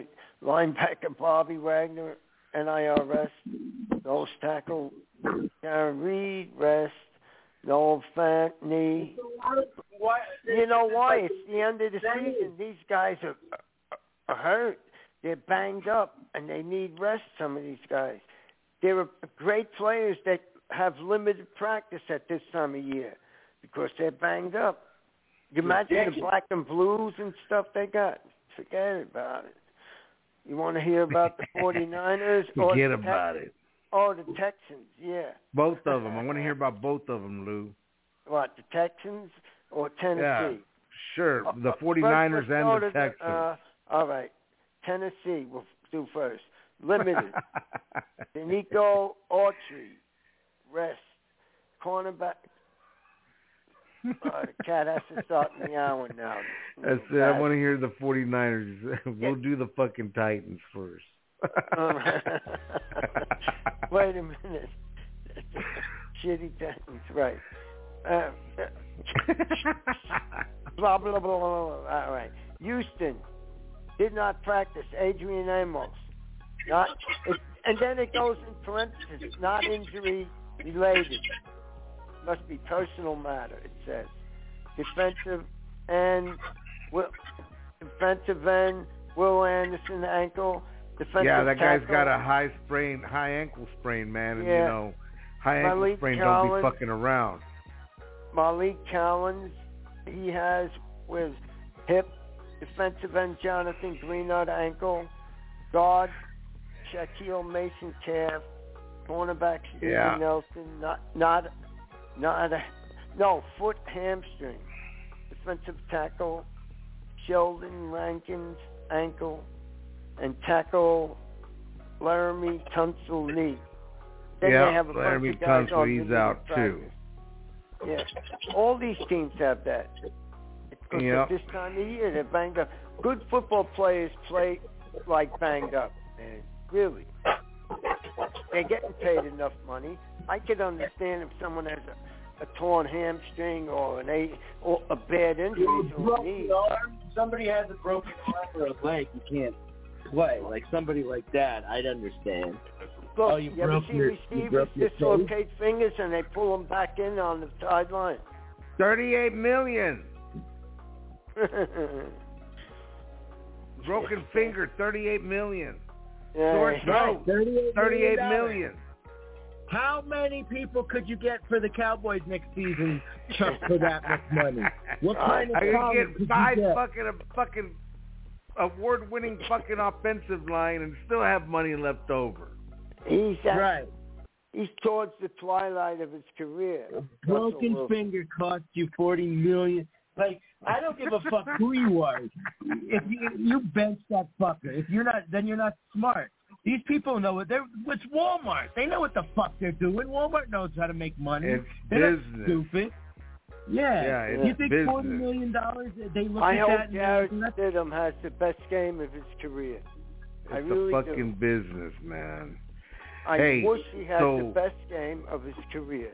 Linebacker Bobby Wagner, N I R S. Nose tackle Karen Reed, rest. Noel Fant, knee. You know why? It's the end of the season. These guys are, are hurt. They're banged up, and they need rest, some of these guys. They're great players that have limited practice at this time of year because they're banged up. You imagine the black and blues and stuff they got. Forget about it. You want to hear about the forty-niners? or Forget the about Texans? it. Oh, the Texans, yeah. Both of them. I want to hear about both of them, Lou. What, the Texans or Tennessee? Yeah, sure. The Uh, forty-niners first, let's go and the to Texans. Uh, all right. Tennessee we'll do first. Limited. Denico Autry, rest. Cornerback. Uh, the cat has to start meowing now. That's it. I want to hear the forty-niners. We'll do the fucking Titans first. Wait a minute. Shitty Titans, right. Uh, blah, blah, blah, blah, blah. All right. Houston did not practice. Adrian Amos. Not, it, and then it goes in parentheses, not injury related. Must be personal matter, it says. Defensive end, Will, defensive end, Will Anderson ankle. Defensive yeah, that guy's tackle. got a high sprain, high ankle sprain, man. And, Yeah. you know, high ankle Malik sprain Collins. don't be fucking around. Malik Collins, he has with hip. Defensive end Jonathan Greenard ankle. Guard Shaquille Mason calf. Cornerback Stephen Yeah. Nelson, not not not a, no foot hamstring. Defensive tackle Sheldon Rankins ankle, and tackle Laramie Tunsil knee. Then yeah, they have a Laramie bunch of guys Tunsil, on he's limited out practice. too. Yeah, all these teams have that. Because Yep. at this time of year, they're banged up. Good football players play like banged up, man. Really. They're getting paid enough money. I could understand if someone has a, a torn hamstring or an a or a bad injury to a knee. Arm, somebody has a broken arm or a leg, you can't play. Like somebody like that, I'd understand. Look, Oh, you you ever broke see your- you receivers broke your dislocate fingers and they pull them back in on the sideline? Thirty-eight million. Broken finger, thirty-eight million. Yeah. Sore throat, thirty-eight, thirty-eight million. million. How many people could you get for the Cowboys next season just for that much money? What kind of I could talent get could five you get? fucking a fucking award-winning fucking offensive line and still have money left over. He's at, Right. He's towards the twilight of his career. A broken Russell Wilson. finger cost you forty million. Like, I don't give a fuck who you are. If you you bench that fucker, if you're not, then you're not smart. These people know it. They're it's Walmart. They know what the fuck they're doing. Walmart knows how to make money. It's They're business. not stupid. Yeah. Yeah, it's you think business. forty million dollars? They look I at hope that and Jarrett go, "That's Stidham has the best game of his career. I It's really a fucking do. business, man. I Hey, wish he had so- the best game of his career.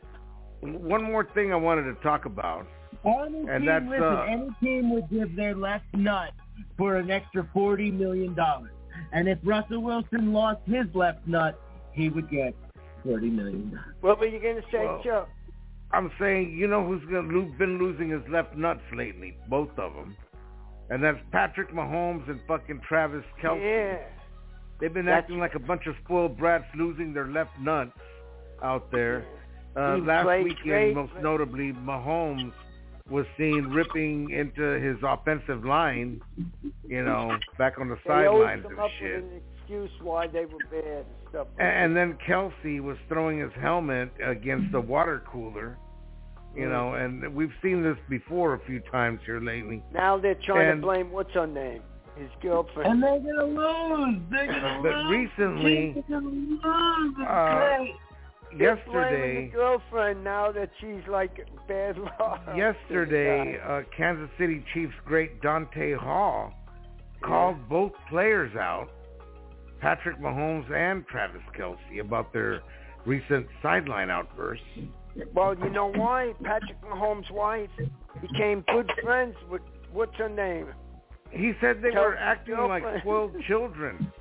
One more thing I wanted to talk about. Any And team, that's, listen, uh, any team would give their left nut for an extra forty million dollars. And if Russell Wilson lost his left nut, he would get forty million dollars. What were you going to say, Well, Joe? I'm saying, you know who's gonna lo- been losing his left nuts lately? Both of them. And that's Patrick Mahomes and fucking Travis Kelce. Yeah. They've been That's- acting like a bunch of spoiled brats losing their left nuts out there. Uh, He last played weekend, great, most but- notably, Mahomes was seen ripping into his offensive line, you know, back on the They always sidelines come and up shit. with an excuse why they were bad and stuff. Like And, and then Kelsey was throwing his helmet against the water cooler, you Mm. know, and we've seen this before a few times here lately. that. Now they're trying and- to blame what's her name, his girlfriend. And they're going to lose. They're going to But lose. recently, They're going to lose. It's uh, great. They're blaming yesterday, the girlfriend now that she's like bad luck. yesterday, uh, Kansas City Chiefs great Dante Hall called both players out, Patrick Mahomes and Travis Kelce, about their recent sideline outbursts. Well, you know why? Patrick Mahomes' wife became good friends with what's her name? He said they Tell were the acting like girlfriend. spoiled children.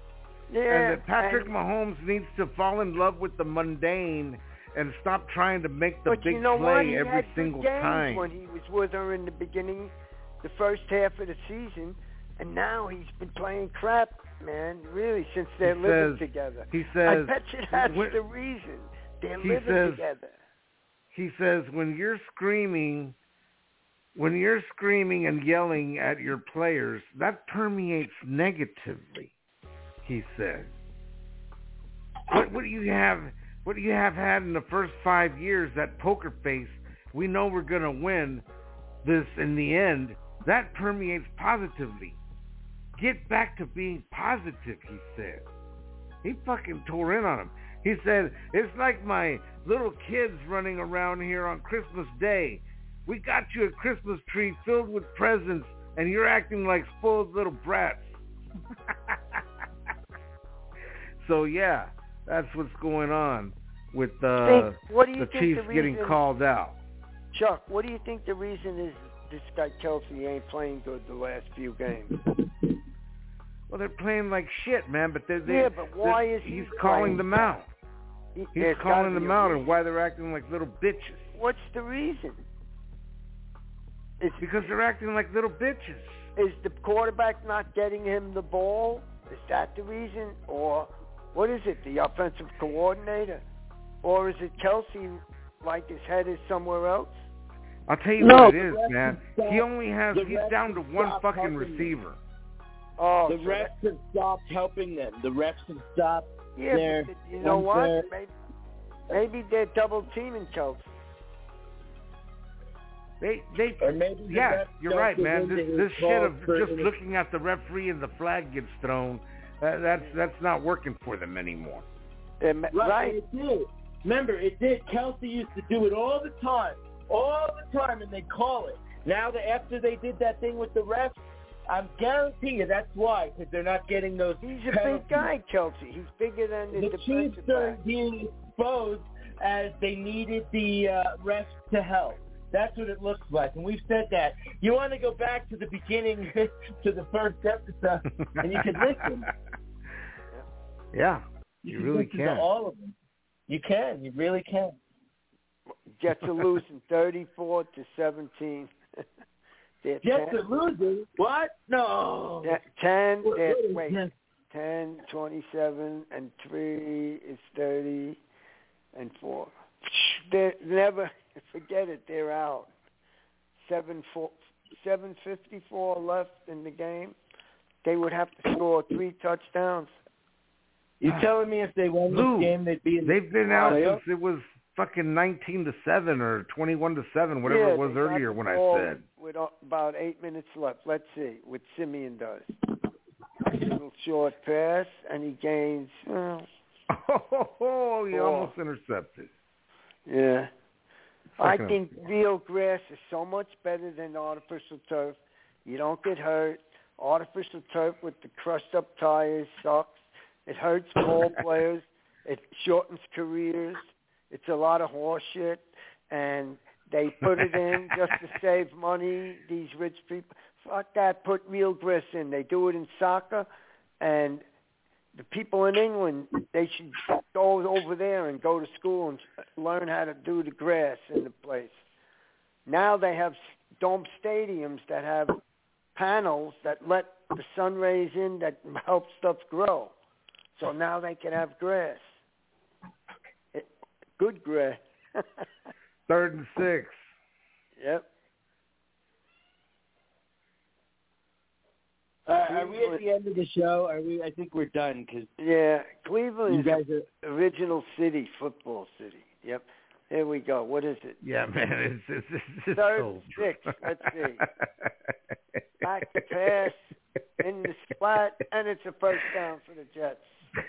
Yeah, and that Patrick and, Mahomes needs to fall in love with the mundane and stop trying to make the but big you know play what? He every had single good games time. when he was with her in the beginning, the first half of the season, and now he's been playing crap, man. Really, since they're he living says, together. He says, I bet you that's when, the reason they're he living says, together. He says, when you're screaming, when you're screaming and yelling at your players, that permeates negatively. He said, "What, what do you have? What do you have had in the first five years? That poker face. We know we're gonna win this in the end. That permeates positively. Get back to being positive," he said. He fucking tore in on him. He said, "It's like my little kids running around here on Christmas Day. We got you a Christmas tree filled with presents, and you're acting like spoiled little brats." So, yeah, that's what's going on with uh, think, what do you the think Chiefs the getting reason, called out. Chuck, what do you think the reason is this guy Kelsey ain't playing good the last few games? Well, they're playing like shit, man, but they're, they Yeah, but why is he he's calling playing them bad? out. He, He's calling them out and why they're acting like little bitches. What's the reason? Is, Because they're acting like little bitches. Is the quarterback not getting him the ball? Is that the reason? Or what is it, the offensive coordinator? Or is it Kelsey, like his head is somewhere else? I'll tell you No, what it the is, refs man. have stopped- He only has, the he's refs down to have one stopped fucking helping them. receiver. Oh, The so refs that- have stopped helping them. The refs have stopped yeah, their but you know what? unfair- Maybe, maybe they're double teaming Kelsey. They, they, Or maybe the yeah, refs you're don't right, give man. in to This, his this shit calls of for just inter- looking at the referee and the flag gets thrown, uh, that's that's not working for them anymore. They're, Right, right. it did. Remember, it did. Kelsey used to do it all the time, all the time, and they call it. Now, that after they did that thing with the refs, I'm guaranteeing you that's why, because they're not getting those. He's a penalties. big guy, Kelsey. He's bigger than the, The defensive Chiefs are back. being exposed as they needed the uh, refs to help. That's what it looks like, and we've said that. You want to go back to the beginning, to the first episode, and you can listen. Yeah, You, you can really listen can. to all of them. You can. You really can. Jets are losing thirty-four to seventeen. They're Jets ten, are losing. What? No. they're ten, What- they're, what is wait, this? ten, twenty-seven, and three is thirty, and four. They never forget it. They're out. Seven four, seven fifty-four left in the game. They would have to score three touchdowns. You telling me if they won Lou, this game, they'd be in They've been out playoffs? since it was fucking nineteen to seven or twenty-one to seven, whatever yeah, it was they got earlier the when I ball said. With about eight minutes left. Let's see what Simeon does. Little short pass, and he gains. Uh, Oh, he Four. almost intercepted. yeah. I Fucking- think real grass is so much better than artificial turf. You don't get hurt. Artificial turf with the crushed up tires sucks. It hurts ball players. It shortens careers. It's a lot of horse shit. And they put it in just to save money, these rich people. Fuck that. Put real grass in. They do it in soccer. And the people in England, they should go over there and go to school and learn how to do the grass in the place. Now they have dome stadiums that have panels that let the sun rays in that help stuff grow. So now they can have grass. It, good grass. Third and six. Yep. Uh, are we at the end of the show? Are we? I think we're done because Yeah, you Cleveland guys is are. original city, football city. Yep. Here we go. What is it? Yeah, man, it's it's, it's, it's Third so and six. Let's see. Back to pass in the spot, and it's a first down for the Jets.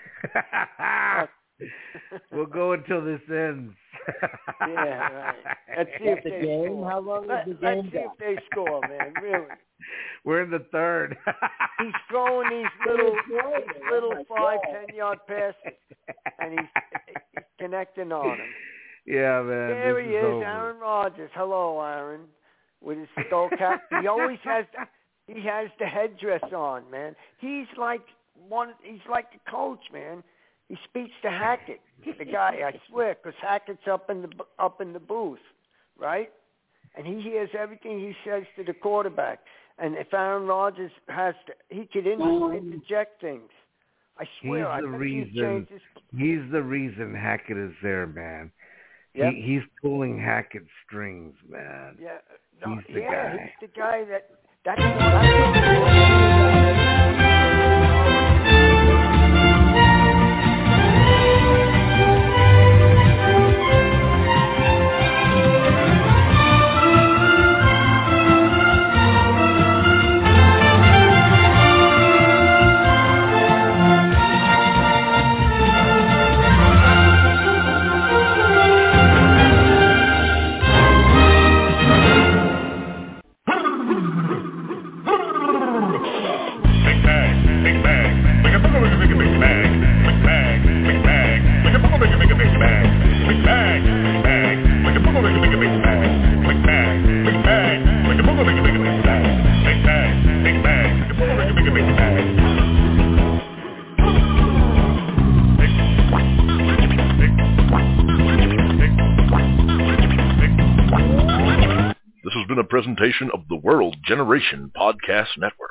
We'll go until this ends. Yeah, right. Let's see Is if the they game? score. How long is Let, the let's game see if they score, man. Really. We're in the third. He's throwing these little, these little five, ten yard passes, and he's, he's connecting on them. Yeah, man. There this he is, is, over. Aaron Rodgers. Hello, Aaron, with his skull cap. He always has, the, he has the headdress on, man. He's like one. He's like a coach, man. He speaks to Hackett, the guy. I swear, because Hackett's up in the up in the booth, right? And he hears everything he says to the quarterback. And if Aaron Rodgers has to, he could inter- interject things. I swear, he's I the think reason. His... He's the reason Hackett is there, man. Yep. He, he's pulling Hackett's strings, man. Yeah, no, he's the yeah, guy. he's the guy that. That's the guy. This has been a presentation of the World Generation Podcast Network.